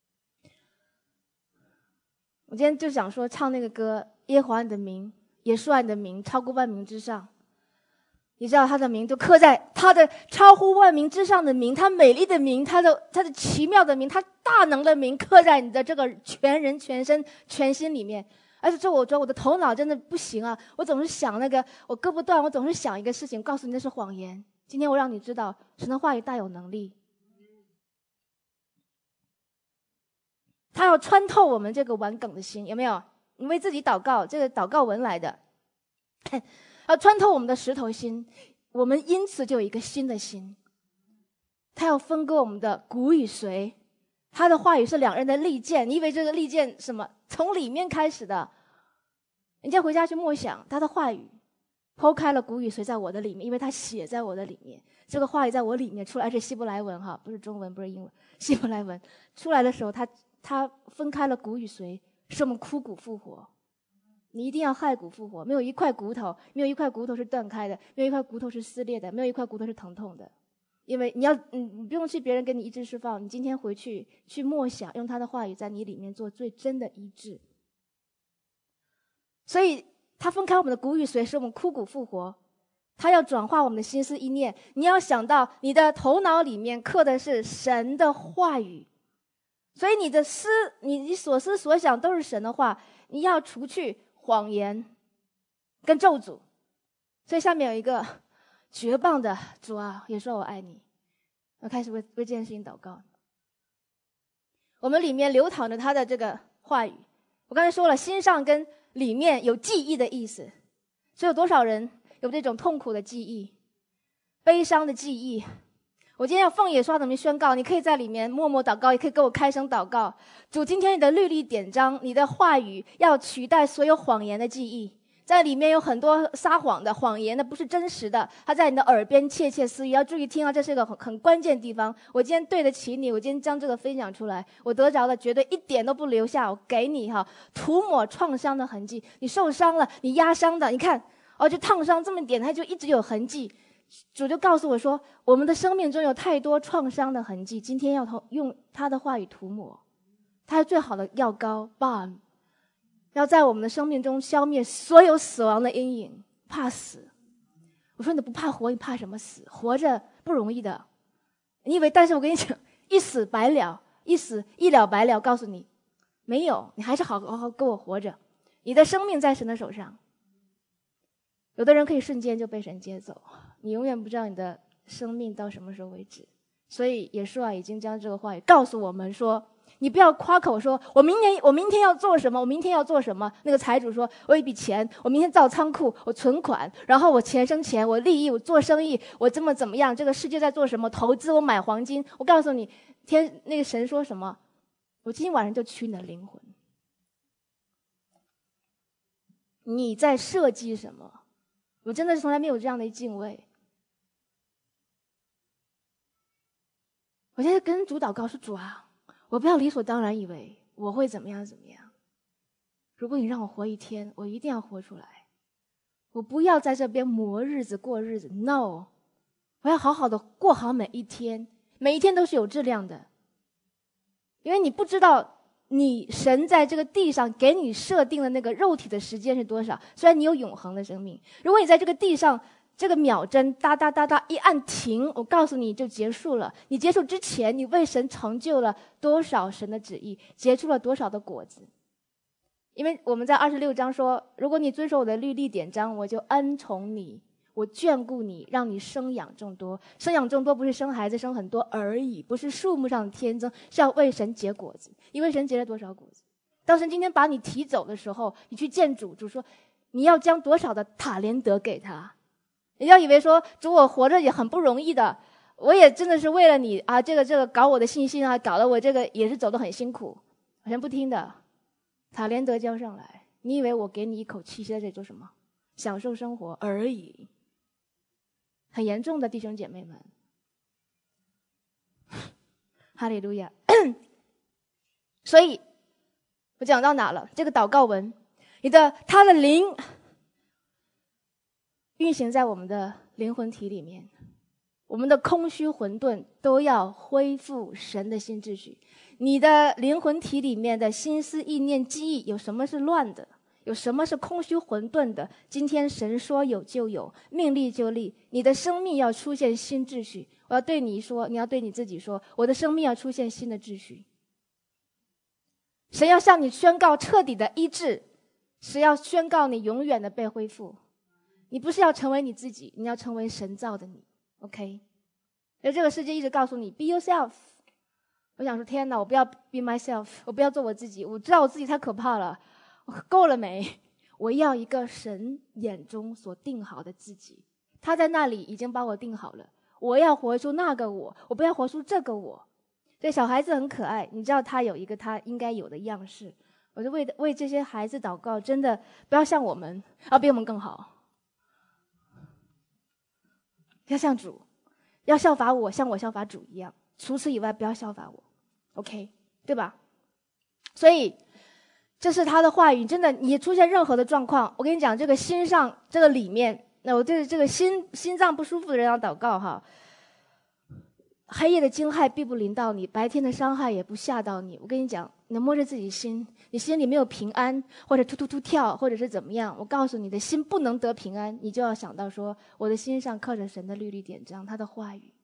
我今天就想说，唱那个歌，耶和华你的名，耶稣啊你的名超过万名之上。你知道他的名就刻在他的超乎万名之上的名，他美丽的名，他的奇妙的名，他大能的名，刻在你的这个全人全身全心里面。而且我觉得我的头脑真的不行啊，我总是想那个，我割不断，我总是想一个事情，告诉你那是谎言。今天我让你知道，神的话语大有能力，他要穿透我们这个顽梗的心，有没有？你为自己祷告，这个祷告文来的，要穿透我们的石头心，我们因此就有一个新的心。 他要分割我们的骨与髓。他的话语是两刃的利剑，你以为这个利剑什么？从里面开始的。人家回家去默想，他的话语剖开了骨与髓在我的里面，因为他写在我的里面。这个话语在我里面出来，是希伯来文哈，不是中文，不是英文，希伯来文出来的时候，他分开了骨与髓，使我们枯骨复活。你一定要骸骨复活，没有一块骨头是断开的，没有一块骨头是撕裂的，没有一块骨头是疼痛的。因为你不用去别人给你医治释放，你今天回去默想，用他的话语在你里面做最真的医治。所以他分开我们的骨与髓，使我们枯骨复活。他要转化我们的心思意念，你要想到你的头脑里面刻的是神的话语，所以你所思所想都是神的话。你要除去谎言跟咒诅。所以下面有一个绝棒的，主啊，也说我爱你。我开始为这件事情祷告。我们里面流淌着他的这个话语。我刚才说了，心上跟里面有记忆的意思。所以有多少人有这种痛苦的记忆，悲伤的记忆？我今天要奉耶稣的名宣告，你可以在里面默默祷告，也可以跟我开声祷告。主，今天你的律例典章，你的话语要取代所有谎言的记忆。在里面有很多撒谎的谎言的，不是真实的，他在你的耳边窃窃私语，要注意听啊，这是一个很关键的地方。我今天对得起你，我今天将这个分享出来，我得着的绝对一点都不留下，我给你哈，涂抹创伤的痕迹。你受伤了，你压伤的，你看就烫伤这么点，它就一直有痕迹。主就告诉我说，我们的生命中有太多创伤的痕迹，今天要用他的话语涂抹，他是最好的药膏 balm， 要在我们的生命中消灭所有死亡的阴影。怕死，我说你不怕活，你怕什么死？活着不容易的，你以为？但是我跟你讲，一死百了，一了百了。告诉你，没有，你还是好好跟我活着。你的生命在神的手上。有的人可以瞬间就被神接走，你永远不知道你的生命到什么时候为止。所以耶稣已经将这个话语告诉我们说，你不要夸口说我明天要做什么，我明天要做什么。那个财主说，我有一笔钱，我明天造仓库，我存款，然后我钱生钱，我利益，我做生意，我怎么样，这个世界在做什么，投资，我买黄金。我告诉你，那个神说什么，我今天晚上就取你的灵魂。你在设计什么？我真的是从来没有这样的敬畏。我现在跟主祷告说，主啊，我不要理所当然以为我会怎么样。如果你让我活一天，我一定要活出来。我不要在这边磨日子过日子 ，no， 我要好好的过好每一天，每一天都是有质量的。因为你不知道神在这个地上给你设定的那个肉体的时间是多少，虽然你有永恒的生命。如果你在这个地上这个秒针哒哒哒哒一按停，我告诉你就结束了。你结束之前，你为神成就了多少神的旨意，结出了多少的果子。因为我们在26章说，如果你遵守我的律例典章，我就恩宠你，我眷顾你，让你生养众多。生养众多不是生孩子生很多而已，不是数目上的天增，是要为神结果子。因为神结了多少果子？当神今天把你提走的时候，你去见主，主说你要将多少的塔连德给他。你要以为说，主，我活着也很不容易的，我也真的是为了你啊，这个搞我的信心啊，搞得我这个也是走得很辛苦。神不听的，塔连德交上来，你以为我给你一口气在这里做什么？享受生活而已。很严重的，弟兄姐妹们，哈利路亚。所以我讲到哪了？这个祷告文，他的灵运行在我们的灵魂体里面，我们的空虚混沌都要恢复神的新秩序。你的灵魂体里面的心思意念记忆，有什么是乱的，有什么是空虚混沌的，今天神说有就有，命立就立。你的生命要出现新秩序。我要对你说，你要对你自己说，我的生命要出现新的秩序。神要向你宣告彻底的医治，神要宣告你永远的被恢复。你不是要成为你自己，你要成为神造的你。 OK， 而这个世界一直告诉你 Be yourself。 我想说，天哪，我不要 Be myself， 我不要做我自己，我知道我自己太可怕了，够了没？我要一个神眼中所定好的自己，他在那里已经把我定好了， 我要活出那个我不要活出这个我。所以小孩子很可爱，你知道他有一个他应该有的样式。我就为这些孩子祷告，真的不要像我们，比我们更好。要像主，要效法我，像我效法主一样。除此以外，不要效法我 ，OK， 对吧？所以这是他的话语。真的，你出现任何的状况，我跟你讲，这个心上，这个里面，那我对这个心脏不舒服的人要祷告哈。黑夜的惊骇必不临到你，白天的伤害也不吓到你。我跟你讲，你摸着自己心，你心里没有平安，或者突突突跳，或者是怎么样，我告诉你的心不能得平安，你就要想到说，我的心上刻着神的律例典章，他的话语。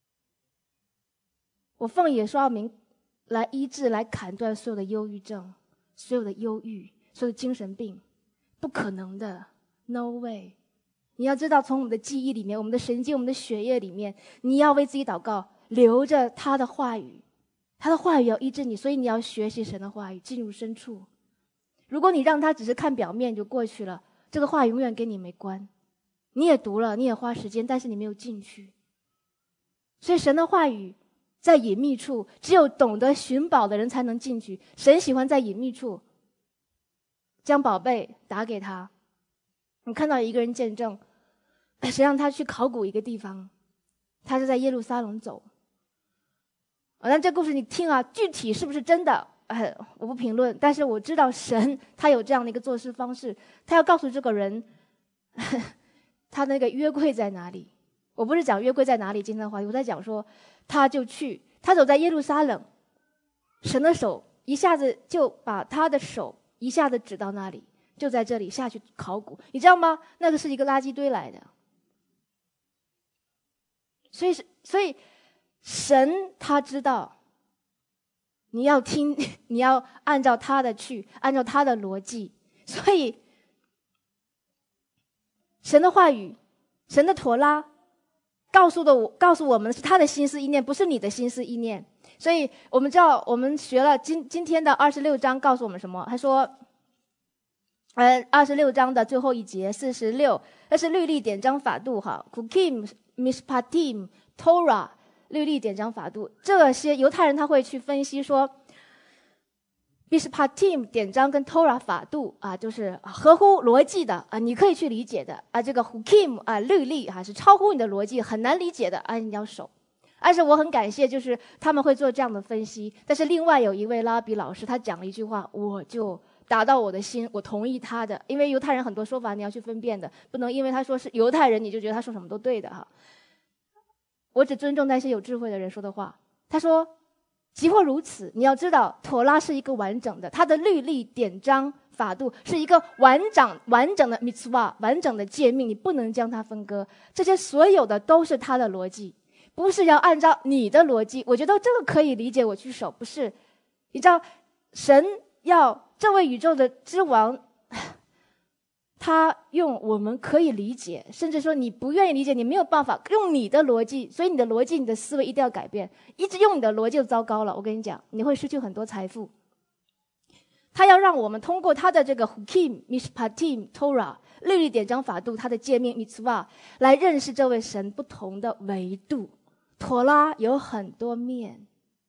我奉耶稣的名来医治，来砍断所有的忧郁症，所有的忧郁，所有的精神病，不可能的 ，no way。你要知道，从我们的记忆里面，我们的神经，我们的血液里面，你要为自己祷告。留着他的话语，他的话语要医治你，所以你要学习神的话语，进入深处。如果你让他只是看表面就过去了，这个话永远跟你没关。你也读了，你也花时间，但是你没有进去。所以神的话语在隐秘处，只有懂得寻宝的人才能进去。神喜欢在隐秘处将宝贝打给他。你看到一个人见证，神让他去考古一个地方，他是在耶路撒冷走。那这故事你听啊，具体是不是真的？我不评论，但是我知道神他有这样的一个做事方式，他要告诉这个人，他那个约柜在哪里。我不是讲约柜在哪里今天的话题，我在讲说，他就去，他走在耶路撒冷，神的手一下子就把他的手一下子指到那里，就在这里下去考古，你知道吗？那个是一个垃圾堆来的。所以神他知道，你要听，你要按照他的去，按照他的逻辑。所以神的话语，神的妥拉告诉我们是他的心思意念，不是你的心思意念。所以我们知道，我们学了今天的26章告诉我们什么？他说26章的最后一节46，那是律例典章法度哈 ，Hukim Mishpatim Torah。律例典章法度，这些犹太人他会去分析说 Mishpatim 典章跟 Torah 法度就是合乎逻辑的你可以去理解的这个 Hukim 律例是超乎你的逻辑，很难理解的你要守。但是我很感谢，就是他们会做这样的分析。但是另外有一位拉比老师，他讲了一句话，我就打到我的心，我同意他的。因为犹太人很多说法你要去分辨的，不能因为他说是犹太人，你就觉得他说什么都对的哈。我只尊重那些有智慧的人说的话。他说，即或如此，你要知道，妥拉是一个完整的，它的律例、典章、法度是一个完整的 mitzvah， 完整的诫命，你不能将它分割。这些所有的都是它的逻辑，不是要按照你的逻辑。我觉得这个可以理解，我去守，不是。你知道，神要这位宇宙的之王。他用我们可以理解，甚至说你不愿意理解，你没有办法用你的逻辑，所以你的逻辑、你的思维一定要改变。一直用你的逻辑就糟糕了，我跟你讲，你会失去很多财富。他要让我们通过他的这个 Hukim Mishpatim Torah 律例典章法度，他的诫命 Mitzvah 来认识这位神不同的维度。妥拉有很多面。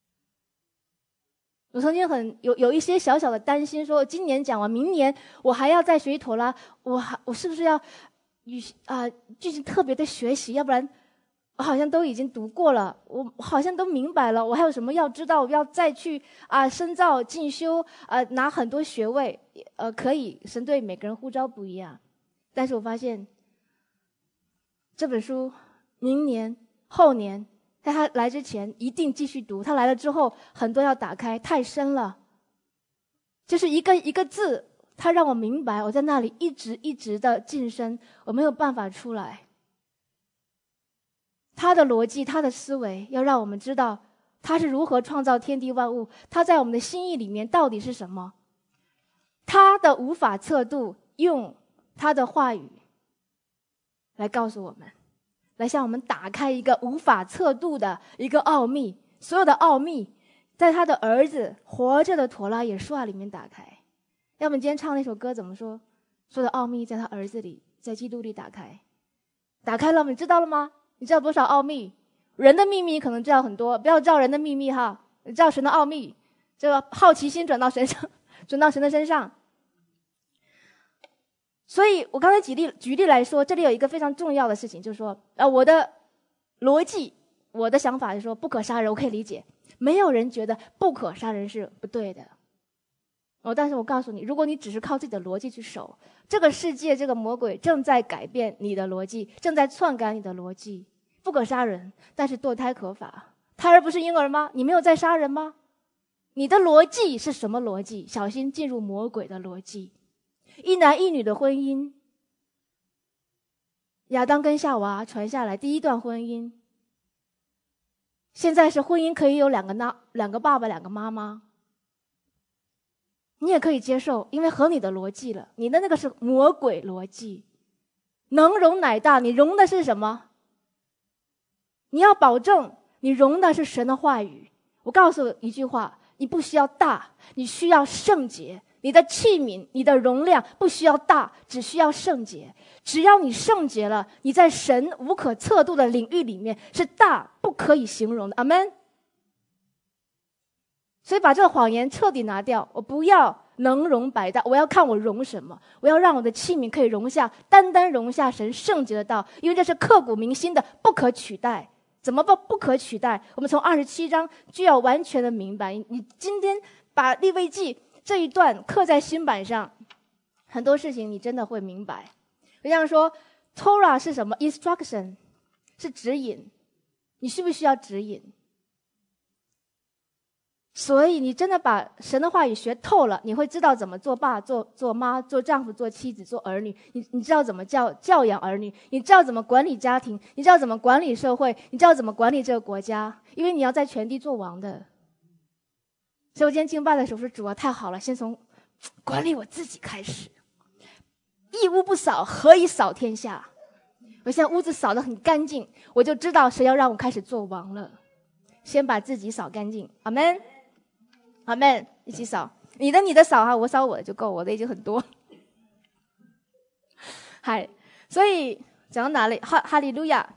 我曾经有一些小小的担心，说今年讲完，明年我还要再学习妥拉，我是不是要进行特别的学习？要不然我好像都已经读过了，我好像都明白了，我还有什么要知道？我要再去深造进修拿很多学位可以，神对每个人呼召不一样。但是我发现这本书明年后年。在他来之前一定继续读，他来了之后很多要打开，太深了。就是一个一个字，他让我明白，我在那里一直的晋升，我没有办法出来。他的逻辑，他的思维，要让我们知道他是如何创造天地万物，他在我们的心意里面到底是什么。他的无法测度，用他的话语来告诉我们。来向我们打开一个无法测度的一个奥秘，所有的奥秘在他的儿子活着的妥拉耶稣里面打开。要不你今天唱那首歌怎么说？所有的奥秘在他儿子里，在基督里打开。打开了，你知道了吗？你知道多少奥秘？ 人的秘密可能知道很多，不要知道人的秘密哈，知道神的奥秘，这个好奇心转到神上，转到神的身上。所以我刚才举例来说，这里有一个非常重要的事情，就是说，我的逻辑，我的想法是说，不可杀人，我可以理解，没有人觉得不可杀人是不对的。但是我告诉你，如果你只是靠自己的逻辑去守，这个世界，这个魔鬼正在改变你的逻辑，正在篡改你的逻辑。不可杀人，但是堕胎可法。胎儿不是婴儿吗？你没有在杀人吗？你的逻辑是什么逻辑？小心进入魔鬼的逻辑。一男一女的婚姻，亚当跟夏娃传下来第一段婚姻，现在是婚姻可以有两个爸爸两个妈妈，你也可以接受，因为合你的逻辑了。你的那个是魔鬼逻辑，能容乃大，你容的是什么？你要保证你容的是神的话语。我告诉一句话，你不需要大，你需要圣洁。你的器皿，你的容量不需要大，只需要圣洁。只要你圣洁了，你在神无可测度的领域里面是大不可以形容的。阿们。所以把这个谎言彻底拿掉，我不要能容百大，我要看我容什么，我要让我的器皿可以容下，单单容下神圣洁的道，因为这是刻骨铭心的，不可取代。怎么不可取代？我们从27章就要完全的明白。你今天把利未记这一段刻在心板上，很多事情你真的会明白。就像说 Torah 是什么 ？Instruction 是指引，你需不需要指引？所以你真的把神的话语学透了，你会知道怎么做爸、做妈、做丈夫、做妻子、做儿女。你知道怎么教养儿女，你知道怎么管理家庭，你知道怎么管理社会，你知道怎么管理这个国家，因为你要在全地做王的。所以我今天敬拜的时候说，主啊，太好了，先从管理我自己开始。一屋不扫，何以扫天下？我现在屋子扫得很干净，我就知道谁要让我开始做王了。先把自己扫干净，阿们。阿们，一起扫，你的扫哈，我扫我的就够，我的已经很多。嗨，所以讲到哪里？哈利路亚！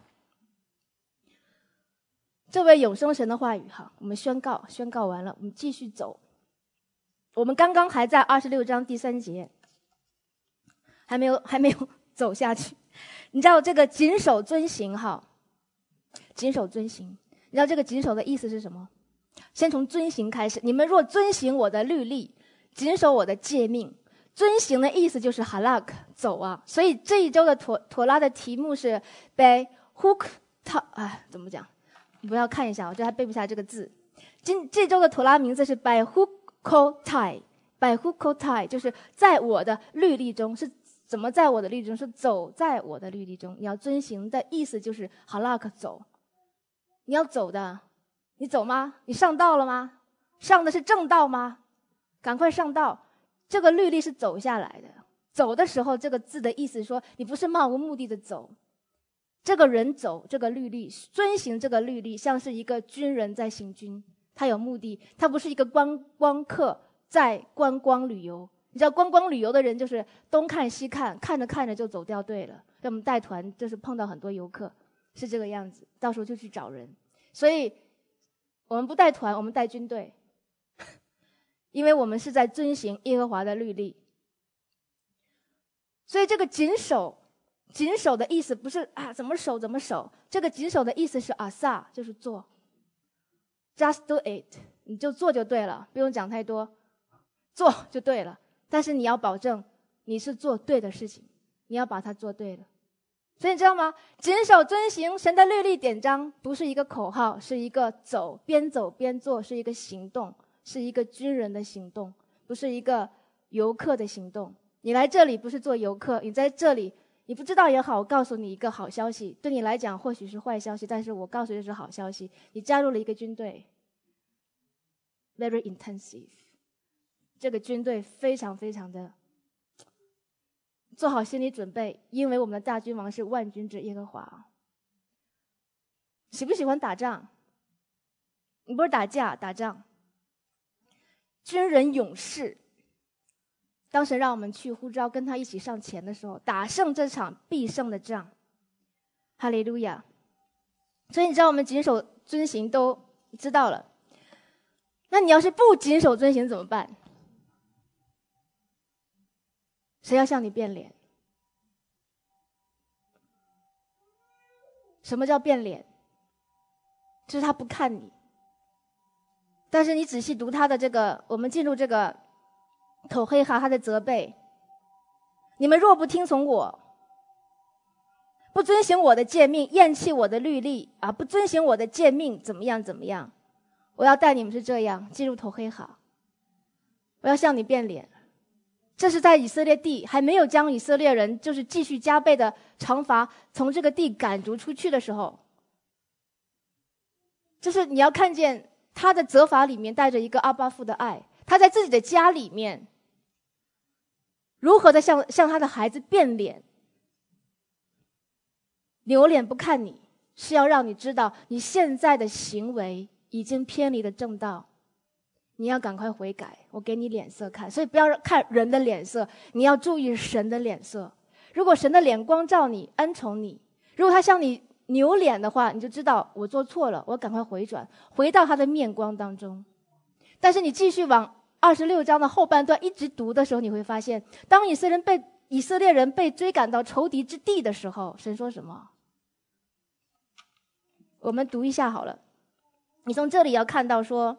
这位永生神的话语哈，我们宣告完了，我们继续走。我们刚刚还在26章第3节，还没有走下去。你知道这个谨守遵行哈，谨守遵行，你知道这个谨守的意思是什么？先从遵行开始，你们若遵行我的律例，谨守我的诫命。遵行的意思就是 halak 走啊。所以这一周的妥拉的题目是 by hook ta 怎么讲？你不要看一下，我这还背不下这个字。这周的妥拉名字是 by hukotai， by hukotai 就是在我的律例中。是怎么在我的律例中？是走在我的律例中。你要遵行的意思就是 halak 走，你要走的。你走吗？你上道了吗？上的是正道吗？赶快上道。这个律例是走下来的。走的时候，这个字的意思是说，你不是漫无目的的走。这个人走这个律例，遵行这个律例，像是一个军人在行军，他有目的，他不是一个观光客在观光旅游。你知道观光旅游的人就是东看西看，看着看着就走掉队了。我们带团就是碰到很多游客，是这个样子，到时候就去找人。所以我们不带团，我们带军队，因为我们是在遵行耶和华的律例。所以这个谨守的意思不是怎么守怎么守，这个谨守的意思是asa，就是做 ，just do it， 你就做就对了，不用讲太多，做就对了。但是你要保证你是做对的事情，你要把它做对了。所以你知道吗？谨守遵行神的律例典章，不是一个口号，是一个边走边做，是一个行动，是一个军人的行动，不是一个游客的行动。你来这里不是做游客，你在这里，你不知道也好，我告诉你一个好消息，对你来讲或许是坏消息，但是我告诉你是好消息，你加入了一个军队 ，very intensive， 这个军队非常非常的。做好心理准备，因为我们的大君王是万军之耶和华。喜不喜欢打仗？你不是打架，打仗。军人勇士，当时让我们去呼召，跟他一起上前的时候，打胜这场必胜的仗。哈利路亚！ 所以你知道我们谨守遵行都知道了，那你要是不谨守遵行怎么办？谁要向你变脸？什么叫变脸？就是他不看你，但是你仔细读他的这个，我们进入这个头黑哈他的责备，你们若不听从我，不遵行我的诫命，厌弃我的律例啊，不遵行我的诫命，怎么样怎么样？我要待你们是这样，进入头黑哈，我要向你变脸。这是在以色列地还没有将以色列人就是继续加倍的惩罚从这个地赶逐出去的时候，就是你要看见他的责罚里面带着一个阿爸父的爱，他在自己的家里面如何的向他的孩子变脸，扭脸不看你，是要让你知道你现在的行为已经偏离了正道，你要赶快悔改，我给你脸色看。所以不要看人的脸色，你要注意神的脸色。如果神的脸光照你，恩宠你，如果他向你扭脸的话，你就知道我做错了，我赶快回转，回到他的面光当中。但是你继续往26章的后半段一直读的时候，你会发现当以色列人被追赶到仇敌之地的时候，神说什么？我们读一下好了。你从这里要看到说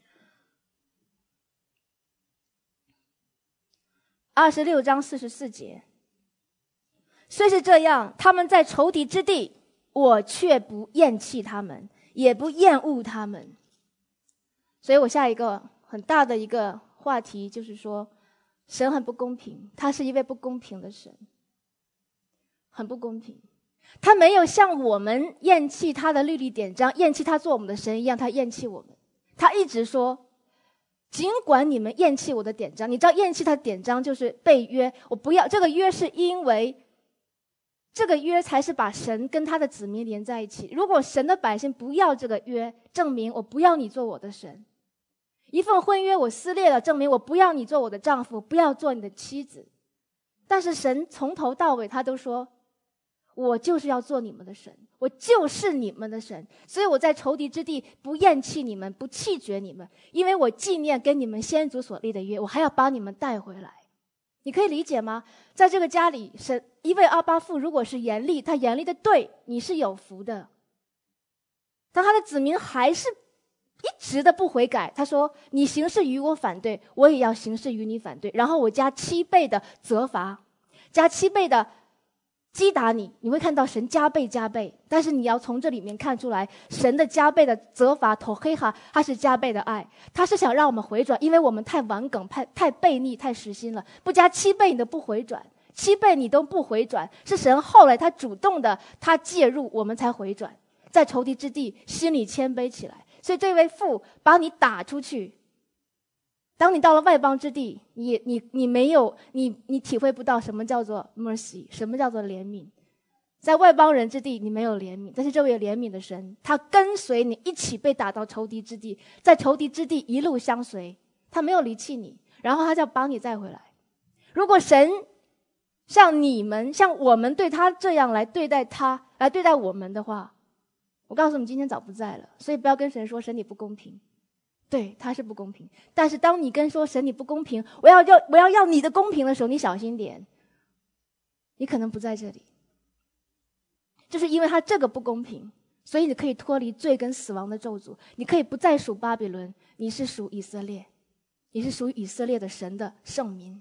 26章44节，虽是这样，他们在仇敌之地，我却不厌弃他们，也不厌恶他们。所以我下一个很大的一个话题就是说，神很不公平，他是一位不公平的神，很不公平。他没有像我们厌弃他的律例典章，厌弃他做我们的神一样，他厌弃我们。他一直说，尽管你们厌弃我的典章，你知道厌弃他的典章就是背约，我不要这个约，是因为这个约才是把神跟他的子民连在一起。如果神的百姓不要这个约，证明我不要你做我的神。一份婚约我撕裂了，证明我不要你做我的丈夫，不要做你的妻子。但是神从头到尾他都说，我就是要做你们的神，我就是你们的神。所以我在仇敌之地不厌弃你们，不弃绝你们，因为我纪念跟你们先祖所立的约，我还要把你们带回来。你可以理解吗？在这个家里，神一位阿爸父如果是严厉，他严厉的对你是有福的。当他的子民还是一直的不悔改，他说你行事与我反对，我也要行事与你反对，然后我加7倍的责罚，加7倍的击打你，你会看到神加倍加倍。但是你要从这里面看出来，神的加倍的责罚头黑哈，他是加倍的爱，他是想让我们回转，因为我们太顽梗，太悖逆，太实心了。不加7倍你都不回转，7倍你都不回转，是神后来他主动的他介入，我们才回转，在仇敌之地心里谦卑起来。所以这位父把你打出去，当你到了外邦之地，你没有你体会不到什么叫做 mercy， 什么叫做怜悯。在外邦人之地你没有怜悯，但是这位有怜悯的神，他跟随你一起被打到仇敌之地，在仇敌之地一路相随，他没有离弃你，然后他就要把你带回来。如果神像我们对他这样来对待他，来对待我们的话，我告诉你今天早不在了。所以不要跟神说神你不公平，对，他是不公平。但是当你跟说神你不公平，我要你的公平的时候，你小心点，你可能不在这里。就是因为他这个不公平，所以你可以脱离罪跟死亡的咒诅，你可以不再属巴比伦，你是属以色列，你是属于以色列的神的圣民。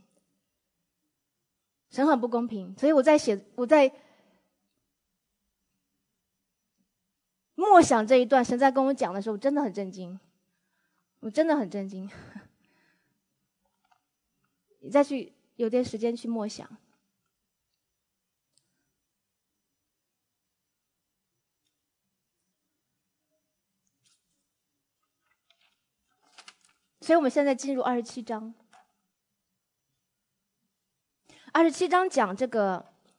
神很不公平，所以我在默想这一段，神在跟我讲的时候，我真的很震惊，我真的很震惊。你再去有点时间去默想。所以我们现在进入27章。27章讲这个，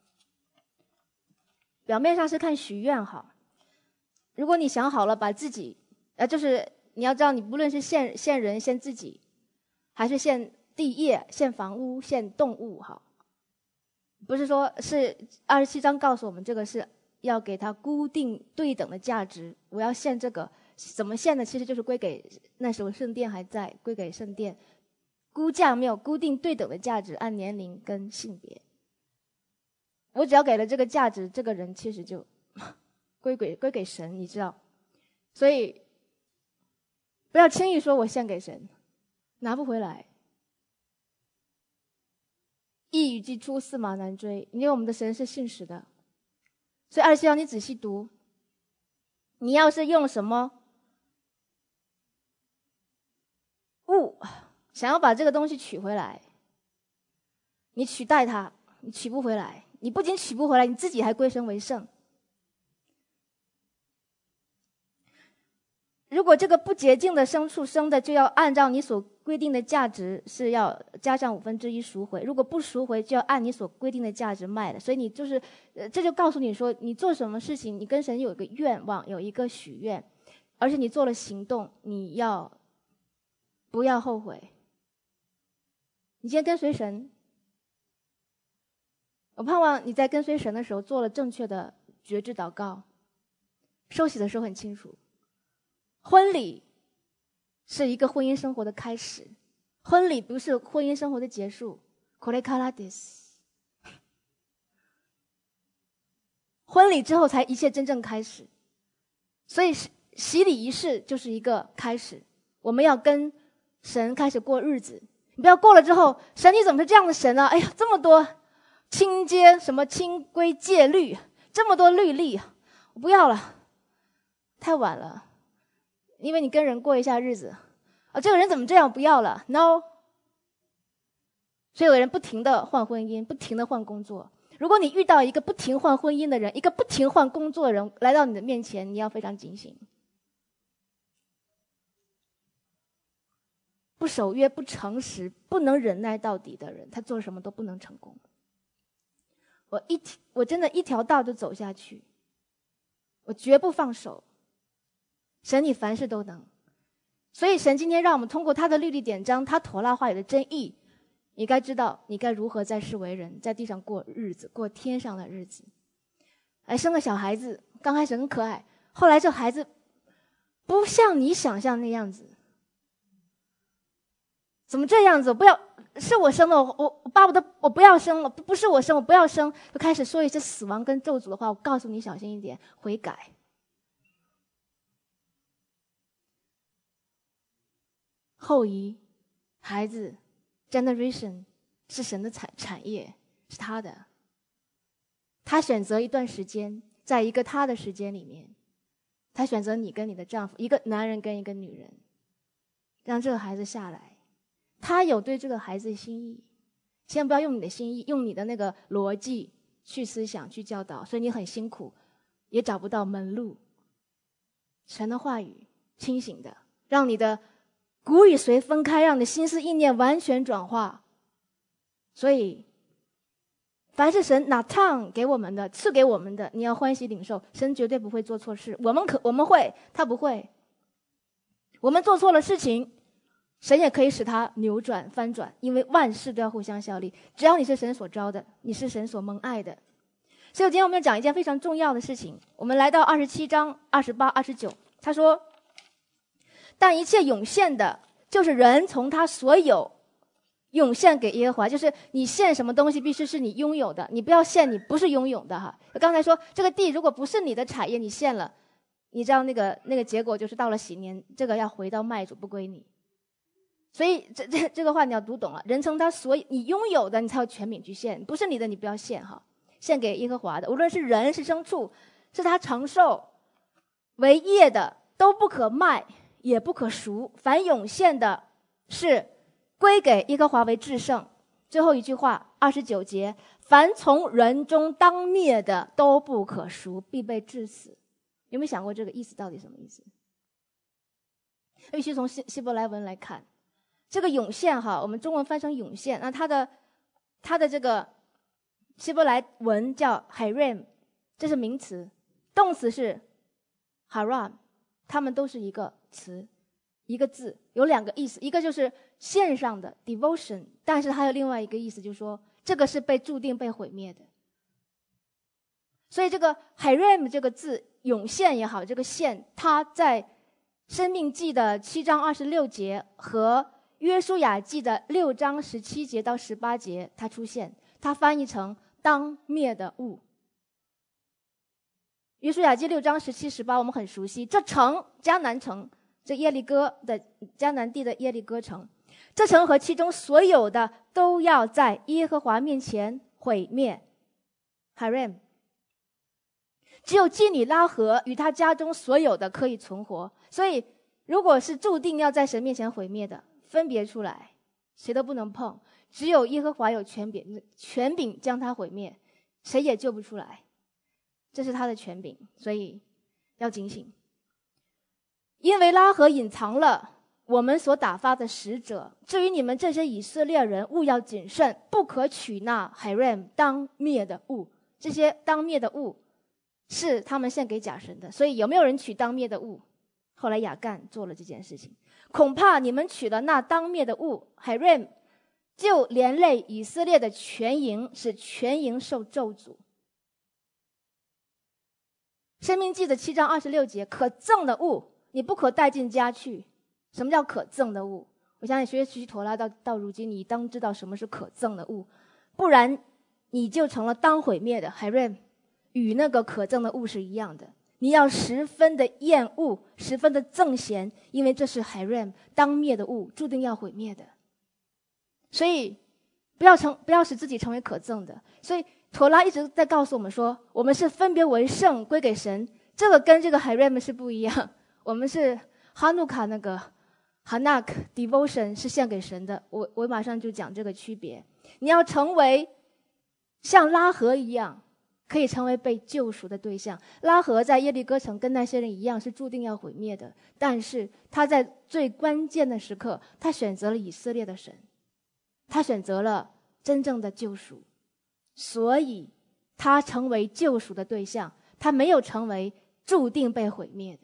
表面上是看许愿哈。如果你想好了，把自己，就是你要知道，你不论是献人、献自己，还是献地业、献房屋、献动物哈，不是说是27章告诉我们这个是要给它固定对等的价值。我要献这个，怎么献呢？其实就是归给那时候圣殿还在，归给圣殿。估价没有固定对等的价值，按年龄跟性别。我只要给了这个价值，这个人其实就归给神，你知道。所以不要轻易说我献给神，拿不回来。一语既出，驷马难追，因为我们的神是信实的。所以27章你仔细读，你要是用什么物想要把这个东西取回来，你取代它，你取不回来。你不仅取不回来，你自己还归神为圣。如果这个不洁净的牲畜生的，就要按照你所规定的价值，是要加上1/5赎回。如果不赎回，就要按你所规定的价值卖了。所以你就是，这就告诉你说，你做什么事情，你跟神有一个愿望，有一个许愿，而且你做了行动，你要不要后悔？你今天跟随神，我盼望你在跟随神的时候做了正确的觉知祷告。受洗的时候很清楚，婚礼是一个婚姻生活的开始，婚礼不是婚姻生活的结束。これからです。婚礼之后才一切真正开始。所以洗礼仪式就是一个开始，我们要跟神开始过日子。你不要过了之后，神你怎么是这样的神啊？哎呀，这么多清阶什么清规戒律，这么多律例，我不要了，太晚了。因为你跟人过一下日子啊，这个人怎么这样？不要了 ，no。所以有的人不停的换婚姻，不停的换工作。如果你遇到一个不停换婚姻的人，一个不停换工作的人来到你的面前，你要非常警醒。不守约、不诚实、不能忍耐到底的人，他做什么都不能成功。我真的一条道就走下去，我绝不放手。神你凡事都能，所以神今天让我们通过他的律例典章，他妥拉话语的真意，你该知道你该如何在世为人，在地上过日子，过天上的日子。生个小孩子，刚开始很可爱，后来这孩子不像你想象那样子。怎么这样子？不要，是我生的，我巴不得我不要生了，不是我生，我不要生，就开始说一些死亡跟咒诅的话。我告诉你小心一点，悔改。后裔、孩子 generation 是神的产业，是他的。他选择一段时间，在一个他的时间里面，他选择你跟你的丈夫，一个男人跟一个女人，让这个孩子下来。他有对这个孩子的心意，千万不要用你的心意，用你的那个逻辑去思想、去教导，所以你很辛苦，也找不到门路。神的话语清醒的，让你的骨与髓分开，让你的心思意念完全转化。所以凡是神拿烫给我们的，赐给我们的，你要欢喜领受。神绝对不会做错事，我们会，他不会。我们做错了事情，神也可以使它扭转翻转，因为万事都要互相效力。只要你是神所招的，你是神所蒙爱的。所以今天我们要讲一件非常重要的事情。我们来到27章28、29，他说：但一切涌现的，就是人从他所有涌现给耶和华。就是你献什么东西，必须是你拥有的，你不要献你不是拥有的哈。刚才说这个地如果不是你的产业，你献了，你知道那个结果就是到了喜年，这个要回到卖主，不归你。所以这个话你要读懂了。人从他所以你拥有的，你才有权柄去献，不是你的你不要献哈。献给耶和华的，无论是人是牲畜，是他长寿为业的，都不可卖，也不可赎。凡涌现的，是归给耶和华为至圣。最后一句话29节，凡从人中当灭的，都不可赎，必被治死。有没有想过这个意思到底什么意思？必须从希伯来文来看。这个涌现哈，我们中文翻成涌现，那它的这个希伯来文叫 hiram， 这是名词，动词是 haram， 它们都是一个词，一个字，有两个意思，一个就是献上的 devotion， 但是还有另外一个意思，就是说这个是被注定被毁灭的。 所以这个 Hiram 这个字涌现也好，这个现它在申命记的7章26节和约书亚记的6章17节到18节它出现，它翻译成当灭的物。约书亚记6章17、18我们很熟悉，这城迦南城，这耶利哥的迦南地的耶利哥城，这城和其中所有的都要在耶和华面前毁灭。Hiram， 只有基尼拉合与他家中所有的可以存活。所以如果是注定要在神面前毁灭的，分别出来，谁都不能碰，只有耶和华有权柄将他毁灭，谁也救不出来，这是他的权柄，所以要警醒。因为拉合隐藏了我们所打发的使者，至于你们这些以色列人，务要谨慎，不可取那 Hiram 当灭的物。这些当灭的物是他们献给假神的，所以有没有人取当灭的物？后来亚干做了这件事情。恐怕你们取了那当灭的物 Hiram， 就连累以色列的全营，使全营受咒诅。申命记的7章26节，可憎的物你不可带进家去。什么叫可憎的物？我相信学习陀拉到如今，你当知道什么是可憎的物，不然你就成了当毁灭的。Hiram 与那个可憎的物是一样的，你要十分的厌恶，十分的憎嫌，因为这是 Hiram 当灭的物，注定要毁灭的。所以不要使自己成为可憎的。所以陀拉一直在告诉我们说，我们是分别为圣归给神，这个跟这个 Hiram 是不一样。我们是哈努卡那个Hanak devotion 是献给神的，我马上就讲这个区别。你要成为像拉合一样，可以成为被救赎的对象。拉合在耶利哥城跟那些人一样是注定要毁灭的，但是他在最关键的时刻，他选择了以色列的神，他选择了真正的救赎，所以他成为救赎的对象，他没有成为注定被毁灭的。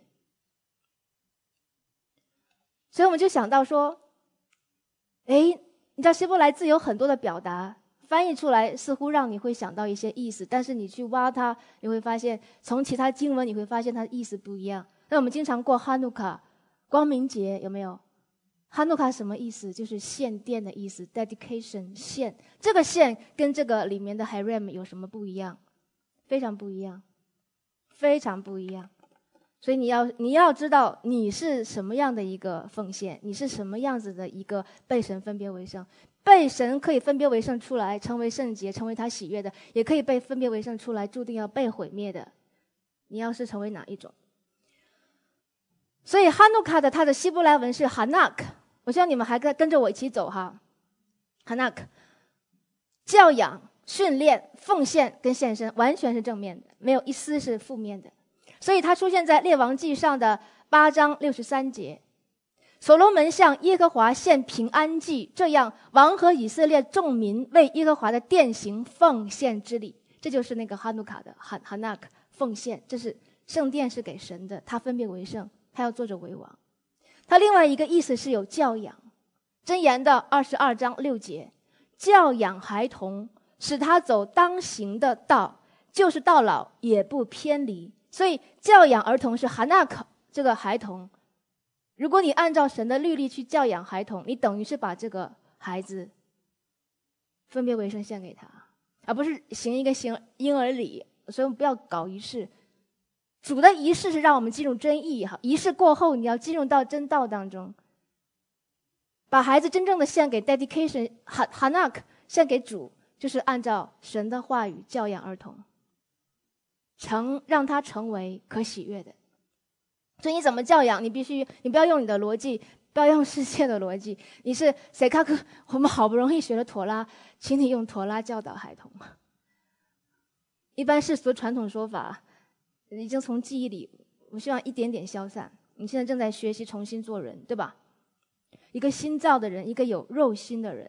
所以我们就想到说，你知道希伯来字有很多的表达，翻译出来似乎让你会想到一些意思，但是你去挖它，你会发现从其他经文你会发现它的意思不一样。那我们经常过哈努卡光明节，有没有？哈努卡什么意思？就是献殿的意思 dedication 献。这个献跟这个里面的 Hiram 有什么不一样？非常不一样，非常不一样。所以你要知道你是什么样的一个奉献，你是什么样子的一个被神分别为圣。被神可以分别为圣出来，成为圣洁，成为他喜悦的，也可以被分别为圣出来，注定要被毁灭的。你要是成为哪一种？所以哈努卡的它的希伯来文是 Hanak， 我希望你们还跟着我一起走哈。Hanak 教养、训练、奉献跟献身完全是正面的，没有一丝是负面的。所以它出现在列王记上的8章63节。所罗门向耶和华献平安祭，这样王和以色列众民为耶和华的殿行奉献之礼。这就是那个哈努卡的 Hanak 奉献，这是圣殿是给神的，他分别为圣，他要坐着为王。他另外一个意思是有教养。箴言的22章6节，教养孩童，使他走当行的道，就是到老也不偏离。所以教养儿童是 Hanak 这个孩童。如果你按照神的律例去教养孩童，你等于是把这个孩子分别为圣献给他，而不是行一个婴儿礼。所以我们不要搞仪式，主的仪式是让我们进入真意，仪式过后你要进入到真道当中，把孩子真正的献给 dedication Hanak 献给主，就是按照神的话语教养儿童，让他成为可喜悦的。所以你怎么教养，你不要用你的逻辑，不要用世界的逻辑。你是谁卡克？我们好不容易学了陀拉，请你用陀拉教导孩童。一般世俗传统说法已经从记忆里，我希望一点点消散。你现在正在学习重新做人，对吧？一个新造的人，一个有肉心的人。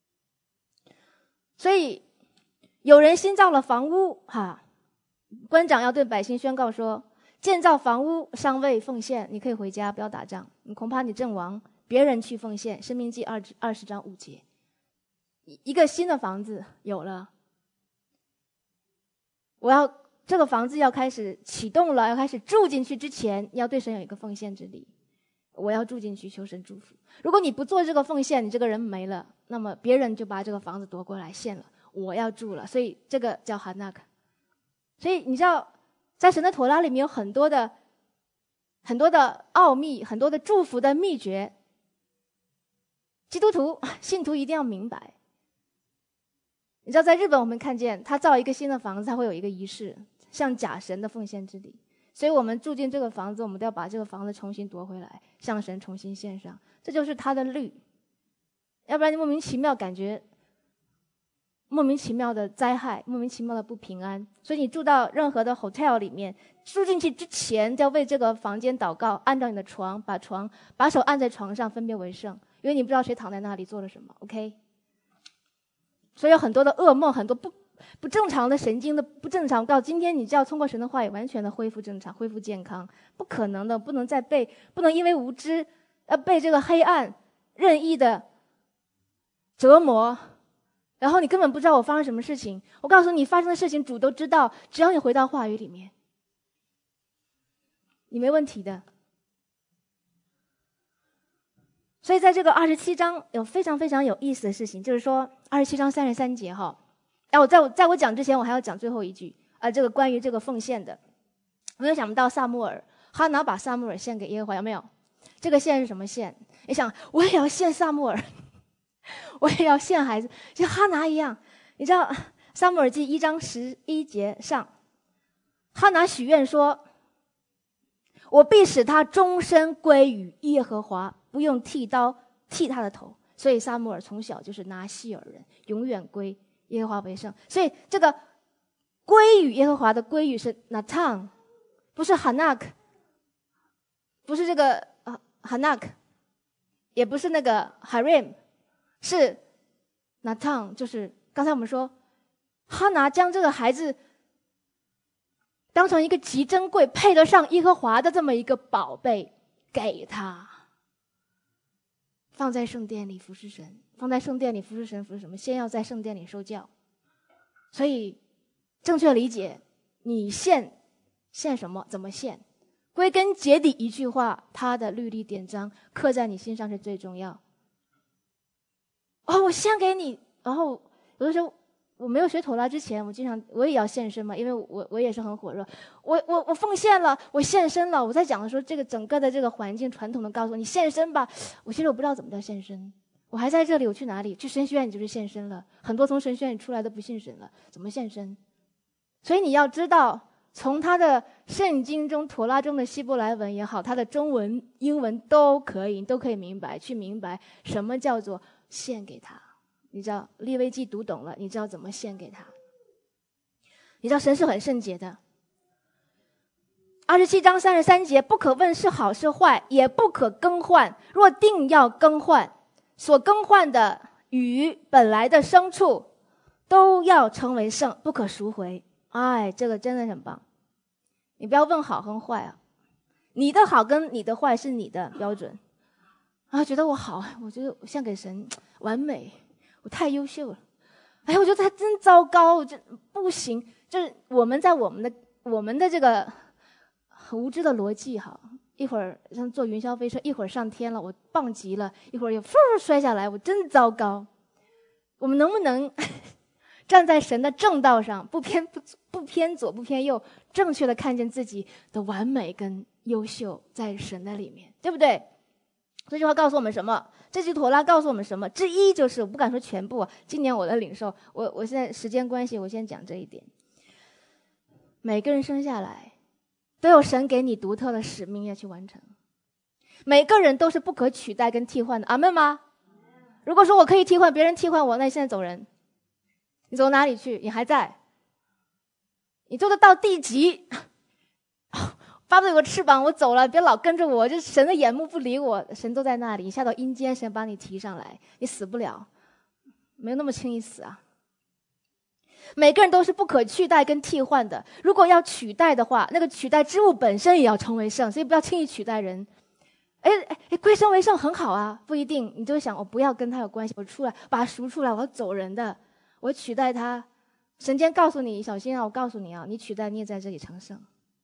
所以有人新造了房屋，官长要对百姓宣告说，建造房屋尚未奉献，你可以回家，不要打仗，你恐怕你阵亡，别人去奉献。申命记20章5节。一个新的房子有了，我要这个房子要开始启动了，要开始住进去之前，你要对神有一个奉献之力。我要住进去，求神祝福。如果你不做这个奉献，你这个人没了，那么别人就把这个房子夺过来献了。我要住了，所以这个叫哈纳克。所以你知道，在神的妥拉里面有很多的奥秘，很多的祝福的秘诀。基督徒信徒一定要明白。你知道，在日本我们看见他造一个新的房子，他会有一个仪式，向假神的奉献之礼。所以我们住进这个房子，我们都要把这个房子重新夺回来，向神重新献上。这就是他的律。要不然你莫名其妙感觉莫名其妙的灾害，莫名其妙的不平安。所以你住到任何的 hotel 里面，住进去之前就要为这个房间祷告，按照你的床，把手按在床上，分别为圣，因为你不知道谁躺在那里做了什么。OK。所以有很多的噩梦，很多不正常的神经的不正常，到今天你就要通过神的话语完全的恢复正常，恢复健康，不可能的，不能因为无知被这个黑暗任意的折磨，然后你根本不知道我发生什么事情。我告诉你，发生的事情主都知道，只要你回到话语里面，你没问题的。所以在这个27章有非常非常有意思的事情，就是说27章33节哈。在我讲之前，我还要讲最后一句这个关于这个奉献的。没有想到撒母耳，哈拿把撒母耳献给耶和华，有没有？这个献是什么献？你想，我也要献撒母耳，我也要献孩子，像哈拿一样。你知道撒母耳记1章11节上，哈拿许愿说：“我必使他终身归于耶和华，不用剃刀剃他的头。”所以撒母耳从小就是拿细耳人，永远归耶和华为圣。所以这个归于耶和华的归于是 Natan， 不是 Hanak， 不是这个Hanak， 也不是那个 Harim， 是 Natan。 就是刚才我们说哈拿将这个孩子当成一个极珍贵配得上耶和华的这么一个宝贝给他，放在圣殿里服侍神。放在圣殿里服侍神，服侍什么？先要在圣殿里受教。所以正确理解，你献什么，怎么献，归根结底一句话，他的律例典章刻在你心上是最重要。我献给你。然后有的时候我没有学妥拉之前，我也要献身嘛，因为我也是很火热。我奉献了，我献身了。我在讲的时候，这个整个的这个环境传统的告诉我你献身吧。其实我不知道怎么叫献身。我还在这里，我去哪里？去神学院你就是献身了。很多从神学院出来的不信神了，怎么献身？所以你要知道，从他的圣经中、妥拉中的希伯来文也好，他的中文、英文都可以，你都可以明白什么叫做献给他。你知道利未记读懂了，你知道怎么献给他。你知道神是很圣洁的。27章33节，不可问是好是坏，也不可更换。若定要更换，所更换的与本来的牲畜都要成为圣，不可赎回。这个真的很棒。你不要问好跟坏啊，你的好跟你的坏是你的标准。觉得我好，我觉得我献给神完美，我太优秀了。我觉得他真糟糕，我真不行。就是我们在我们的这个很无知的逻辑哈，一会儿像坐云霄飞车，一会儿上天了，我棒极了，一会儿又摔下来，我真糟糕。我们能不能站在神的正道上，不偏左不偏右，正确的看见自己的完美跟优秀在神的里面，对不对？这句话告诉我们什么？这句妥拉告诉我们什么？之一就是，我不敢说全部，今年我的领受，我现在时间关系，我先讲这一点。每个人生下来都有神给你独特的使命要去完成，每个人都是不可取代跟替换的。阿们吗？如果说我可以替换别人替换我，那你现在走人，你走哪里去？你还在？你做得到地极？巴不得有个翅膀，我走了，别老跟着我，就神的眼目不理我，神都在那里。你下到阴间，神把你提上来，你死不了，没有那么轻易死啊。每个人都是不可取代跟替换的，如果要取代的话，那个取代之物本身也要成为圣，所以不要轻易取代人。归圣为圣很好啊，不一定。你就会想，我不要跟他有关系，我出来把他赎出来，我要走人的，我取代他神今天告诉你，小心啊！我告诉你啊，你取代你也在这里成圣。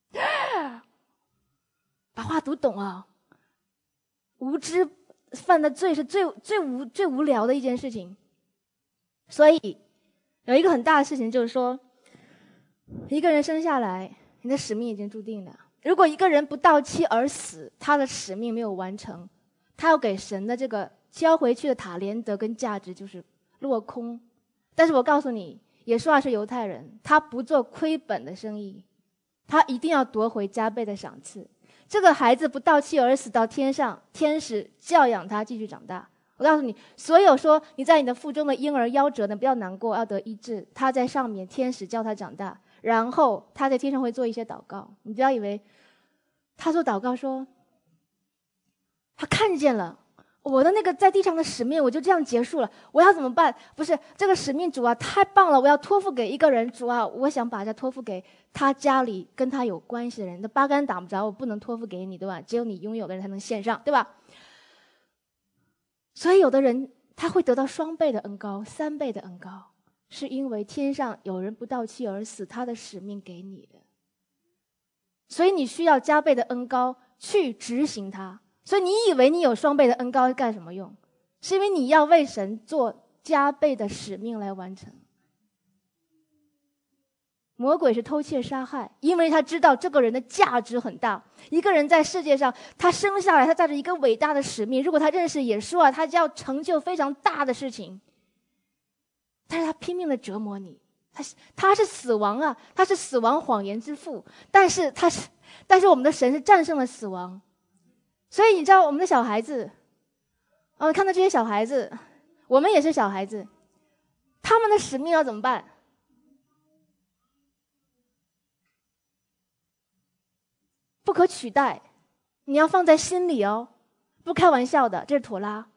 把话读懂啊！无知犯的罪是最无聊的一件事情。所以有一个很大的事情就是说，一个人生下来，你的使命已经注定了。如果一个人不到期而死，他的使命没有完成，他要给神的这个交回去的塔连德跟价值就是落空。但是我告诉你，耶稣是犹太人，他不做亏本的生意，他一定要夺回加倍的赏赐。这个孩子不到期而死，到天上，天使教养他继续长大。我告诉你，所有说你在你的腹中的婴儿夭折的，不要难过，要得医治。他在上面，天使教他长大，然后他在天上会做一些祷告。你不要以为他做祷告说他看见了我的那个在地上的使命，我就这样结束了，我要怎么办？不是这个使命，主啊，太棒了！我要托付给一个人，主啊，我想把它托付给他家里跟他有关系的人。那八竿打不着，我不能托付给你，对吧？只有你拥有的人才能献上，对吧？所以有的人他会得到双倍的恩膏、3倍的恩膏，是因为天上有人不到期而死，他的使命给你的，所以你需要加倍的恩膏去执行它。所以你以为你有双倍的恩膏干什么用？是因为你要为神做加倍的使命来完成。魔鬼是偷窃杀害，因为他知道这个人的价值很大。一个人在世界上，他生下来，他带着一个伟大的使命。如果他认识耶稣啊，他就要成就非常大的事情。但是他拼命的折磨你，他是死亡啊，他是死亡谎言之父。但是我们的神是战胜了死亡。所以你知道我们的小孩子，看到这些小孩子，我们也是小孩子，他们的使命要怎么办？不可取代，你要放在心里哦，不开玩笑的，这是妥拉。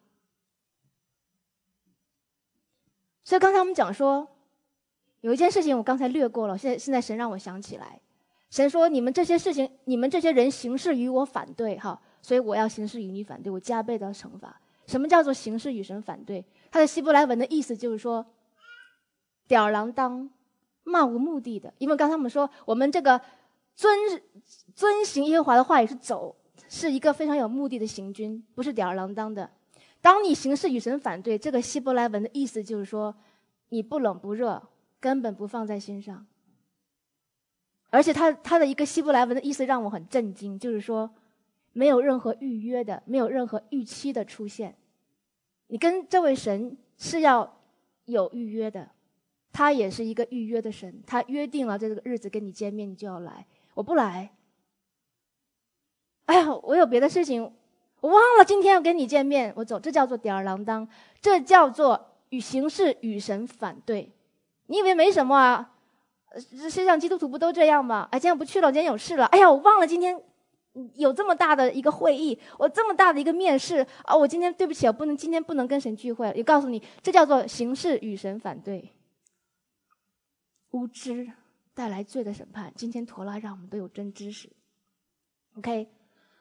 所以刚才我们讲说，有一件事情我刚才略过了，现在神让我想起来，神说你们这些事情，你们这些人行事与我反对，哈，所以我要行事与你反对，我加倍的惩罚。什么叫做行事与神反对？它的希伯来文的意思就是说，吊儿郎当、漫无目的的。因为刚才我们说，我们这个遵行耶和华的话语是一个非常有目的的行军，不是吊儿郎当的。当你行事与神反对，这个希伯来文的意思就是说，你不冷不热，根本不放在心上。而且他的一个希伯来文的意思让我很震惊，就是说没有任何预约的，没有任何预期的出现。你跟这位神是要有预约的，他也是一个预约的神，他约定了这个日子跟你见面，你就要来。我不来，哎呀，我有别的事情，我忘了今天要跟你见面，我走，这叫做吊儿郎当，这叫做行事与神反对。你以为没什么啊？世界上基督徒不都这样吗？今天不去了，今天有事了。哎呀，我忘了今天有这么大的一个会议，我这么大的一个面试啊！我今天对不起，今天不能跟神聚会了。也告诉你，这叫做行事与神反对。无知带来罪的审判。今天陀拉让我们都有真知识。OK，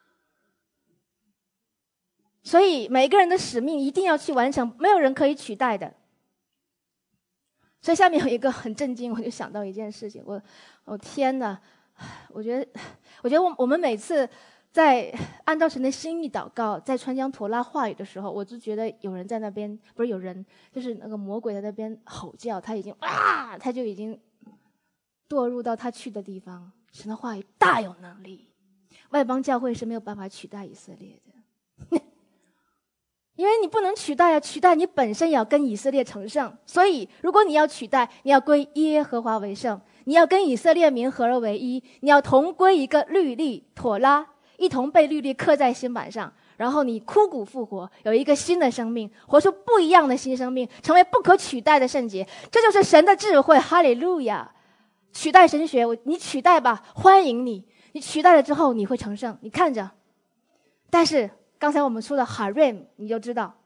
所以每个人的使命一定要去完成，没有人可以取代的。所以下面有一个很震惊，我就想到一件事情，我天哪！我觉得我们每次在按照神的心意祷告，在传讲妥拉话语的时候，我就觉得有人在那边，不是有人，就是那个魔鬼在那边吼叫，他就已经堕入到他去的地方。神的话语大有能力，外邦教会是没有办法取代以色列的。因为你不能取代取代你本身也要跟以色列成圣。所以如果你要取代，你要归耶和华为圣，你要跟以色列民合而为一，你要同归一个律例妥拉，一同被律例刻在心板上，然后你枯骨复活，有一个新的生命，活出不一样的新生命，成为不可取代的圣洁。这就是神的智慧，哈利路亚！取代神学，你取代吧，欢迎你。你取代了之后，你会成圣，你看着。但是刚才我们说的哈瑞，你就知道，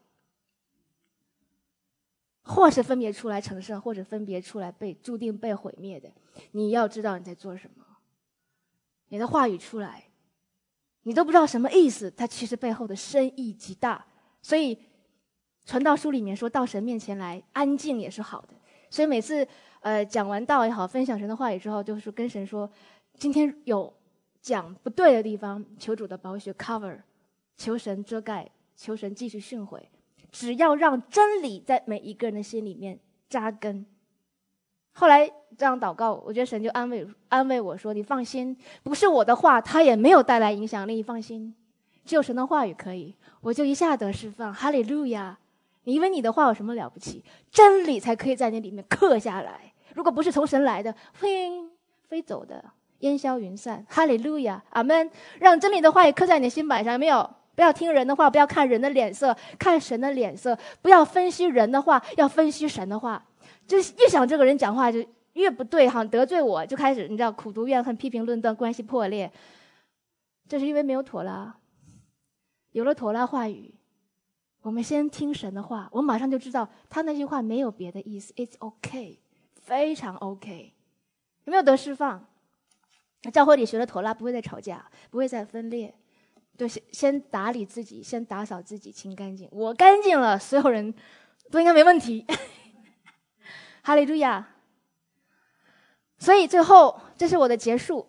或是分别出来成圣，或者分别出来注定被毁灭的。你要知道你在做什么。你的话语出来，你都不知道什么意思，它其实背后的深意极大。所以传道书里面说到神面前来，安静也是好的。所以每次讲完道也好，分享神的话语之后，就是跟神说，今天有讲不对的地方，求主的宝血 cover， 求神遮盖，求神继续训诲，只要让真理在每一个人的心里面扎根。后来这样祷告，我觉得神就安慰我说，你放心，不是我的话，它也没有带来影响力，放心，只有神的话语可以。我就一下得释放，哈利路亚！你以为你的话有什么了不起？真理才可以在你里面刻下来，如果不是从神来的，飞走的，烟消云散。哈利路亚，阿们！让真理的话语刻在你的心板上，有没有？不要听人的话，不要看人的脸色，看神的脸色。不要分析人的话，要分析神的话。就是越想这个人讲话就越不对，好像得罪我，就开始你知道苦毒怨恨、批评论断，关系破裂。这是因为没有妥拉，有了妥拉话语，我们先听神的话，我马上就知道他那句话没有别的意思 ，It's OK， 非常 OK， 有没有得释放？教会里学了妥拉，不会再吵架，不会再分裂。对，先打理自己，先打扫自己，清干净。我干净了，所有人都应该没问题。哈利路亚！所以最后，这是我的结束。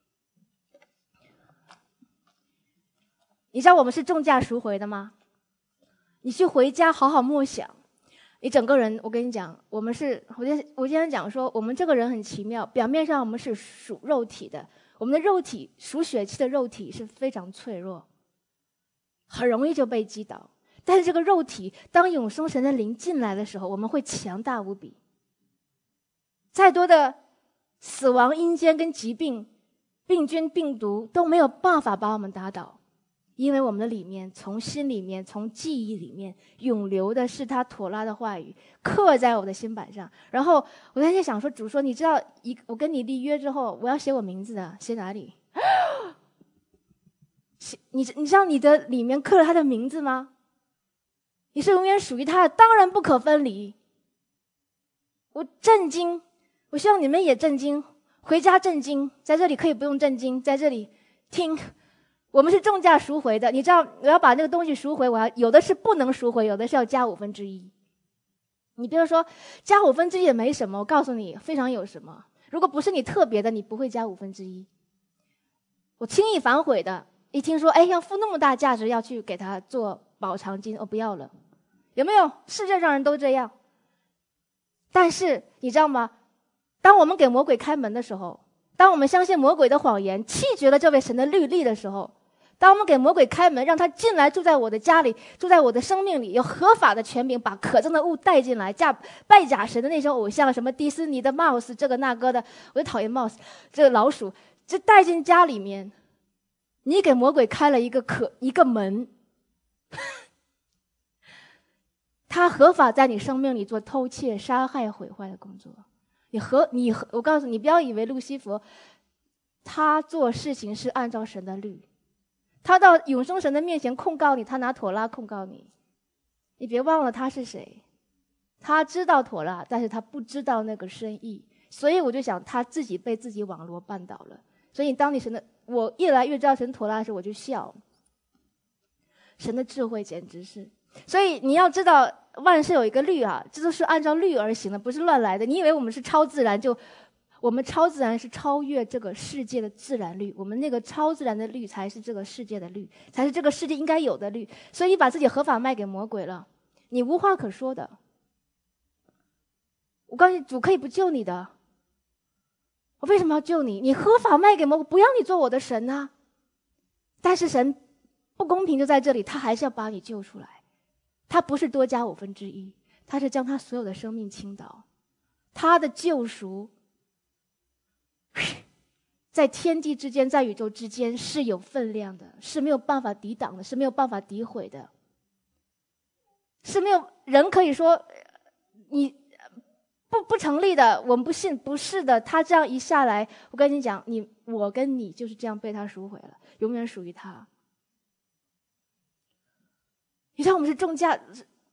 你知道我们是重价赎回的吗？你去回家好好默想，你整个人，我跟你讲，我今天讲说，我们这个人很奇妙，表面上我们是属肉体的，我们的肉体属血气的肉体是非常脆弱，很容易就被击倒。但是这个肉体，当永生神的灵进来的时候，我们会强大无比。再多的死亡、阴间跟疾病、病菌、病毒都没有办法把我们打倒，因为我们的里面，从心里面、从记忆里面涌流的是他妥拉的话语，刻在我的心板上。然后我在想说，主说，你知道我跟你立约之后，我要写我名字的，写哪里？你知道你的里面刻了他的名字吗？你是永远属于他的，当然不可分离。我震惊。我希望你们也震惊，回家震惊，在这里可以不用震惊，在这里听，我们是重价赎回的。你知道，我要把那个东西赎回，有的是不能赎回，有的是要加1/5。你比如说加1/5也没什么，我告诉你非常有什么。如果不是你特别的，你不会加1/5。我轻易反悔的，一听说要付那么大价值要去给他做保偿金，不要了。有没有？世界上人都这样。但是你知道吗？当我们给魔鬼开门的时候，当我们相信魔鬼的谎言，弃绝了这位神的律例的时候，当我们给魔鬼开门，让他进来住在我的家里，住在我的生命里，有合法的权柄把可憎的物带进来，拜假神的那些偶像，什么迪士尼的 mouse 这个那个的，我就讨厌 mouse 这个老鼠，就带进家里面，你给魔鬼开了一个门，他合法在你生命里做偷窃、杀害、毁坏的工作。我告诉你，不要以为路西弗他做事情是按照神的律，他到永生神的面前控告你，他拿妥拉控告你。你别忘了他是谁，他知道妥拉，但是他不知道那个深意，所以我就想他自己被自己网罗绊倒了。所以当你我越来越知道神妥拉的时候，我就笑，神的智慧简直是。所以你要知道，万事有一个律啊，这都是按照律而行的，不是乱来的。你以为我们是超自然，我们超自然是超越这个世界的自然律，我们那个超自然的律才是这个世界的律，才是这个世界应该有的律。所以你把自己合法卖给魔鬼了，你无话可说的。我告诉你，主可以不救你的，我为什么要救你？你合法卖给魔鬼，不要你做我的神啊！但是神不公平就在这里，他还是要把你救出来。他不是多加1/5，他是将他所有的生命倾倒。他的救赎在天地之间，在宇宙之间是有分量的，是没有办法抵挡的，是没有办法诋毁的，是没有人可以说你不成立的，我们不信，不是的。他这样一下来，我跟你讲，我跟你就是这样被他赎回了，永远属于他。你知道我们是重价，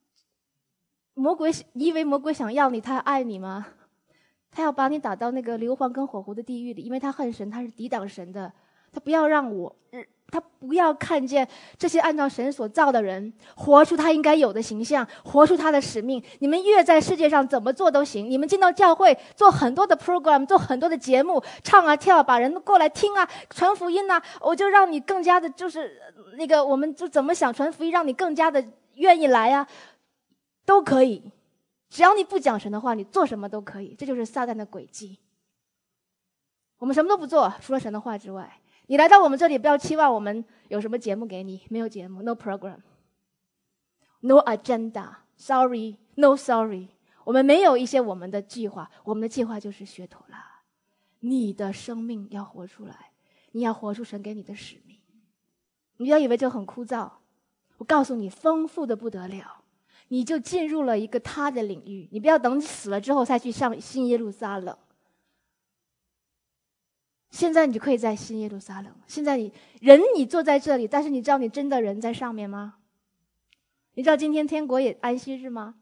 你以为魔鬼想要你，他爱你吗？他要把你打到那个硫磺跟火湖的地狱里，因为他恨神，他是抵挡神的，他不要让他不要看见这些按照神所造的人活出他应该有的形象，活出他的使命。你们越在世界上怎么做都行，你们进到教会做很多的 program， 做很多的节目，唱啊跳，把人过来听啊，传福音啊，我就让你更加的就是那个，我们就怎么想传福音，让你更加的愿意来啊，都可以。只要你不讲神的话，你做什么都可以。这就是撒旦的诡计。我们什么都不做，除了神的话之外。你来到我们这里，不要期望我们有什么节目给你，没有节目 ，no program， no agenda， sorry， no sorry， 我们没有一些我们的计划，我们的计划就是学徒啦。你的生命要活出来，你要活出神给你的使命。你不要以为这很枯燥，我告诉你，丰富的不得了，你就进入了一个他的领域。你不要等死了之后再去上新耶路撒冷。现在你就可以在新耶路撒冷。现在你坐在这里，但是你知道你真的人在上面吗？你知道今天天国也安息日吗？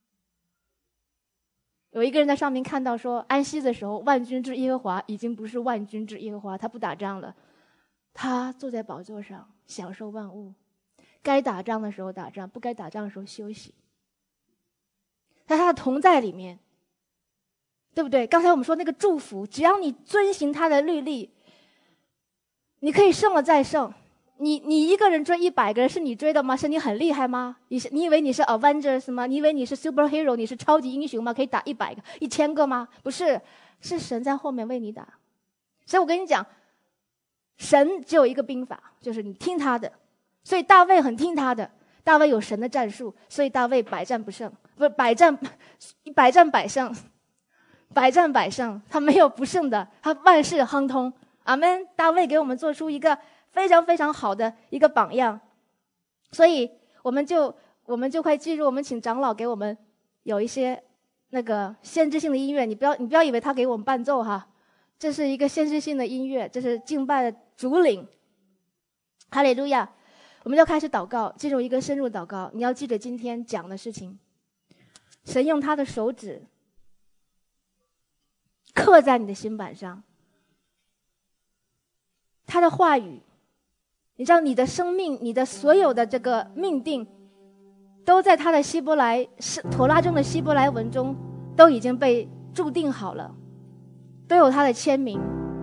有一个人在上面看到说，安息的时候，万军之耶和华已经不是万军之耶和华，他不打仗了，他坐在宝座上享受万物，该打仗的时候打仗，不该打仗的时候休息，在他的同在里面。对不对？刚才我们说那个祝福，只要你遵行他的律例，你可以胜了再胜。你一个人追100个人，是你追的吗？是你很厉害吗？你以为你是 Avengers 吗？你以为你是 superhero， 你是超级英雄吗？可以打100个、1000个吗？不是，是神在后面为你打。所以我跟你讲，神只有一个兵法，就是你听他的。所以大卫很听他的，大卫有神的战术，所以大卫百战胜，百战百胜，他没有不胜的，他万事亨通。阿们。大卫给我们做出一个非常非常好的一个榜样，所以我们就快进入，我们请长老给我们有一些那个先知性的音乐。你不要以为他给我们伴奏哈，这是一个先知性的音乐，这是敬拜的主领。哈利路亚！我们就开始祷告，进入一个深入祷告。你要记得今天讲的事情，神用他的手指刻在你的心板上，他的话语，你知道你的生命，你的所有的这个命定，都在他的妥拉中的希伯来文中都已经被注定好了，都有他的签名。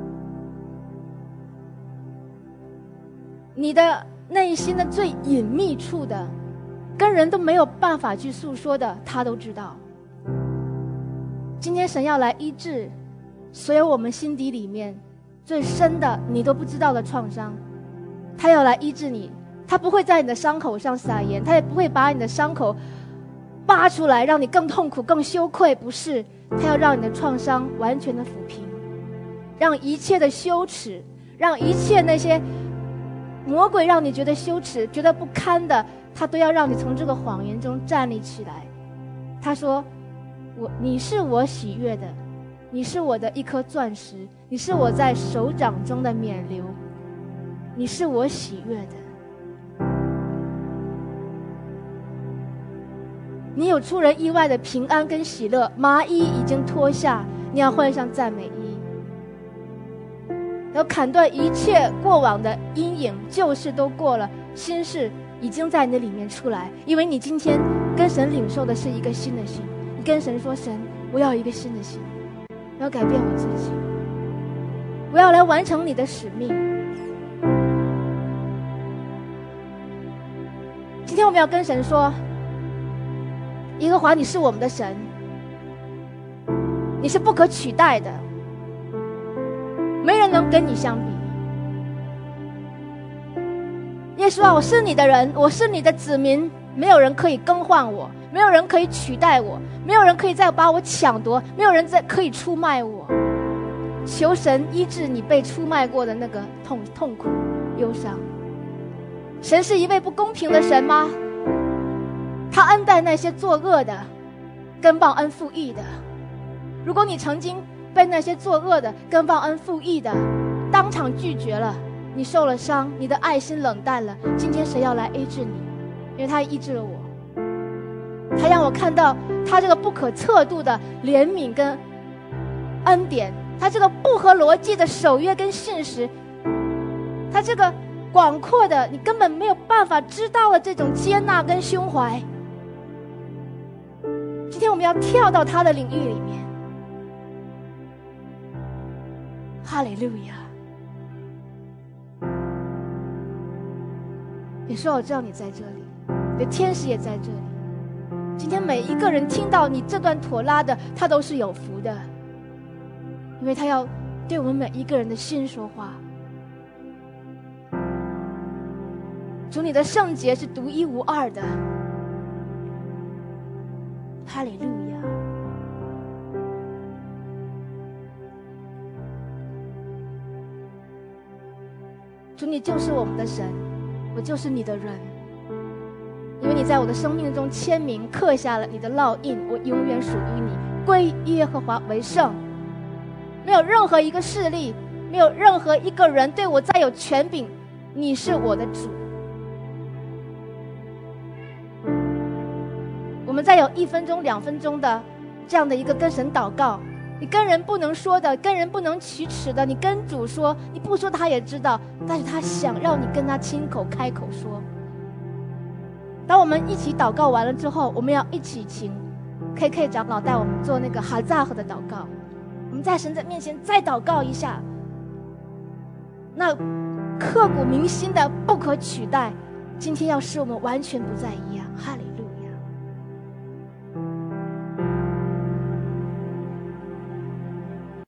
你的内心的最隐秘处的，跟人都没有办法去诉说的，他都知道。今天神要来医治所有我们心底里面最深的你都不知道的创伤，他要来医治你。他不会在你的伤口上撒盐，他也不会把你的伤口扒出来让你更痛苦更羞愧，不是，他要让你的创伤完全的抚平，让一切的羞耻，让一切那些魔鬼让你觉得羞耻觉得不堪的，他都要让你从这个谎言中站立起来。他说，你是我喜悦的，你是我的一颗钻石，你是我在手掌中的冕旒，你是我喜悦的。你有出人意外的平安跟喜乐，麻衣已经脱下，你要换上赞美衣，要砍断一切过往的阴影，旧事都过了，新事已经在你的里面出来。因为你今天跟神领受的是一个新的心，你跟神说，神，我要一个新的心，我要改变我自己，我要来完成你的使命。今天我们要跟神说，耶和华，你是我们的神，你是不可取代的，没人能跟你相比。耶稣啊，我是你的人，我是你的子民，没有人可以更换我，没有人可以取代我，没有人可以再把我抢夺，没有人再可以出卖我。求神医治你被出卖过的那个痛苦忧伤。神是一位不公平的神吗？他恩待那些作恶的，跟报恩负义的。如果你曾经被那些作恶的跟报恩负义的当场拒绝了，你受了伤，你的爱心冷淡了，今天神要来医治你，因为他医治了我，他让我看到他这个不可测度的怜悯跟恩典，他这个不合逻辑的守约跟信实，他这个广阔的，你根本没有办法知道的这种接纳跟胸怀。今天我们要跳到他的领域里面。哈利路亚！你说我知道你在这里，你的天使也在这里。今天每一个人听到你这段妥拉的，他都是有福的，因为他要对我们每一个人的心说话。主，你的圣洁是独一无二的。哈利路亚！主，你就是我们的神，我就是你的人，因为你在我的生命中签名刻下了你的烙印，我永远属于你，归耶和华为圣。没有任何一个势力，没有任何一个人对我再有权柄，你是我的主。我们再有1分钟、2分钟的这样的一个跟神祷告，你跟人不能说的，跟人不能启齿的，你跟主说，你不说他也知道，但是他想让你跟他亲口开口说。当我们一起祷告完了之后，我们要一起请 KK 长老带我们做那个哈扎赫的祷告，我们在神的面前再祷告一下，那刻骨铭心的不可取代，今天要使我们完全不再一样。哈利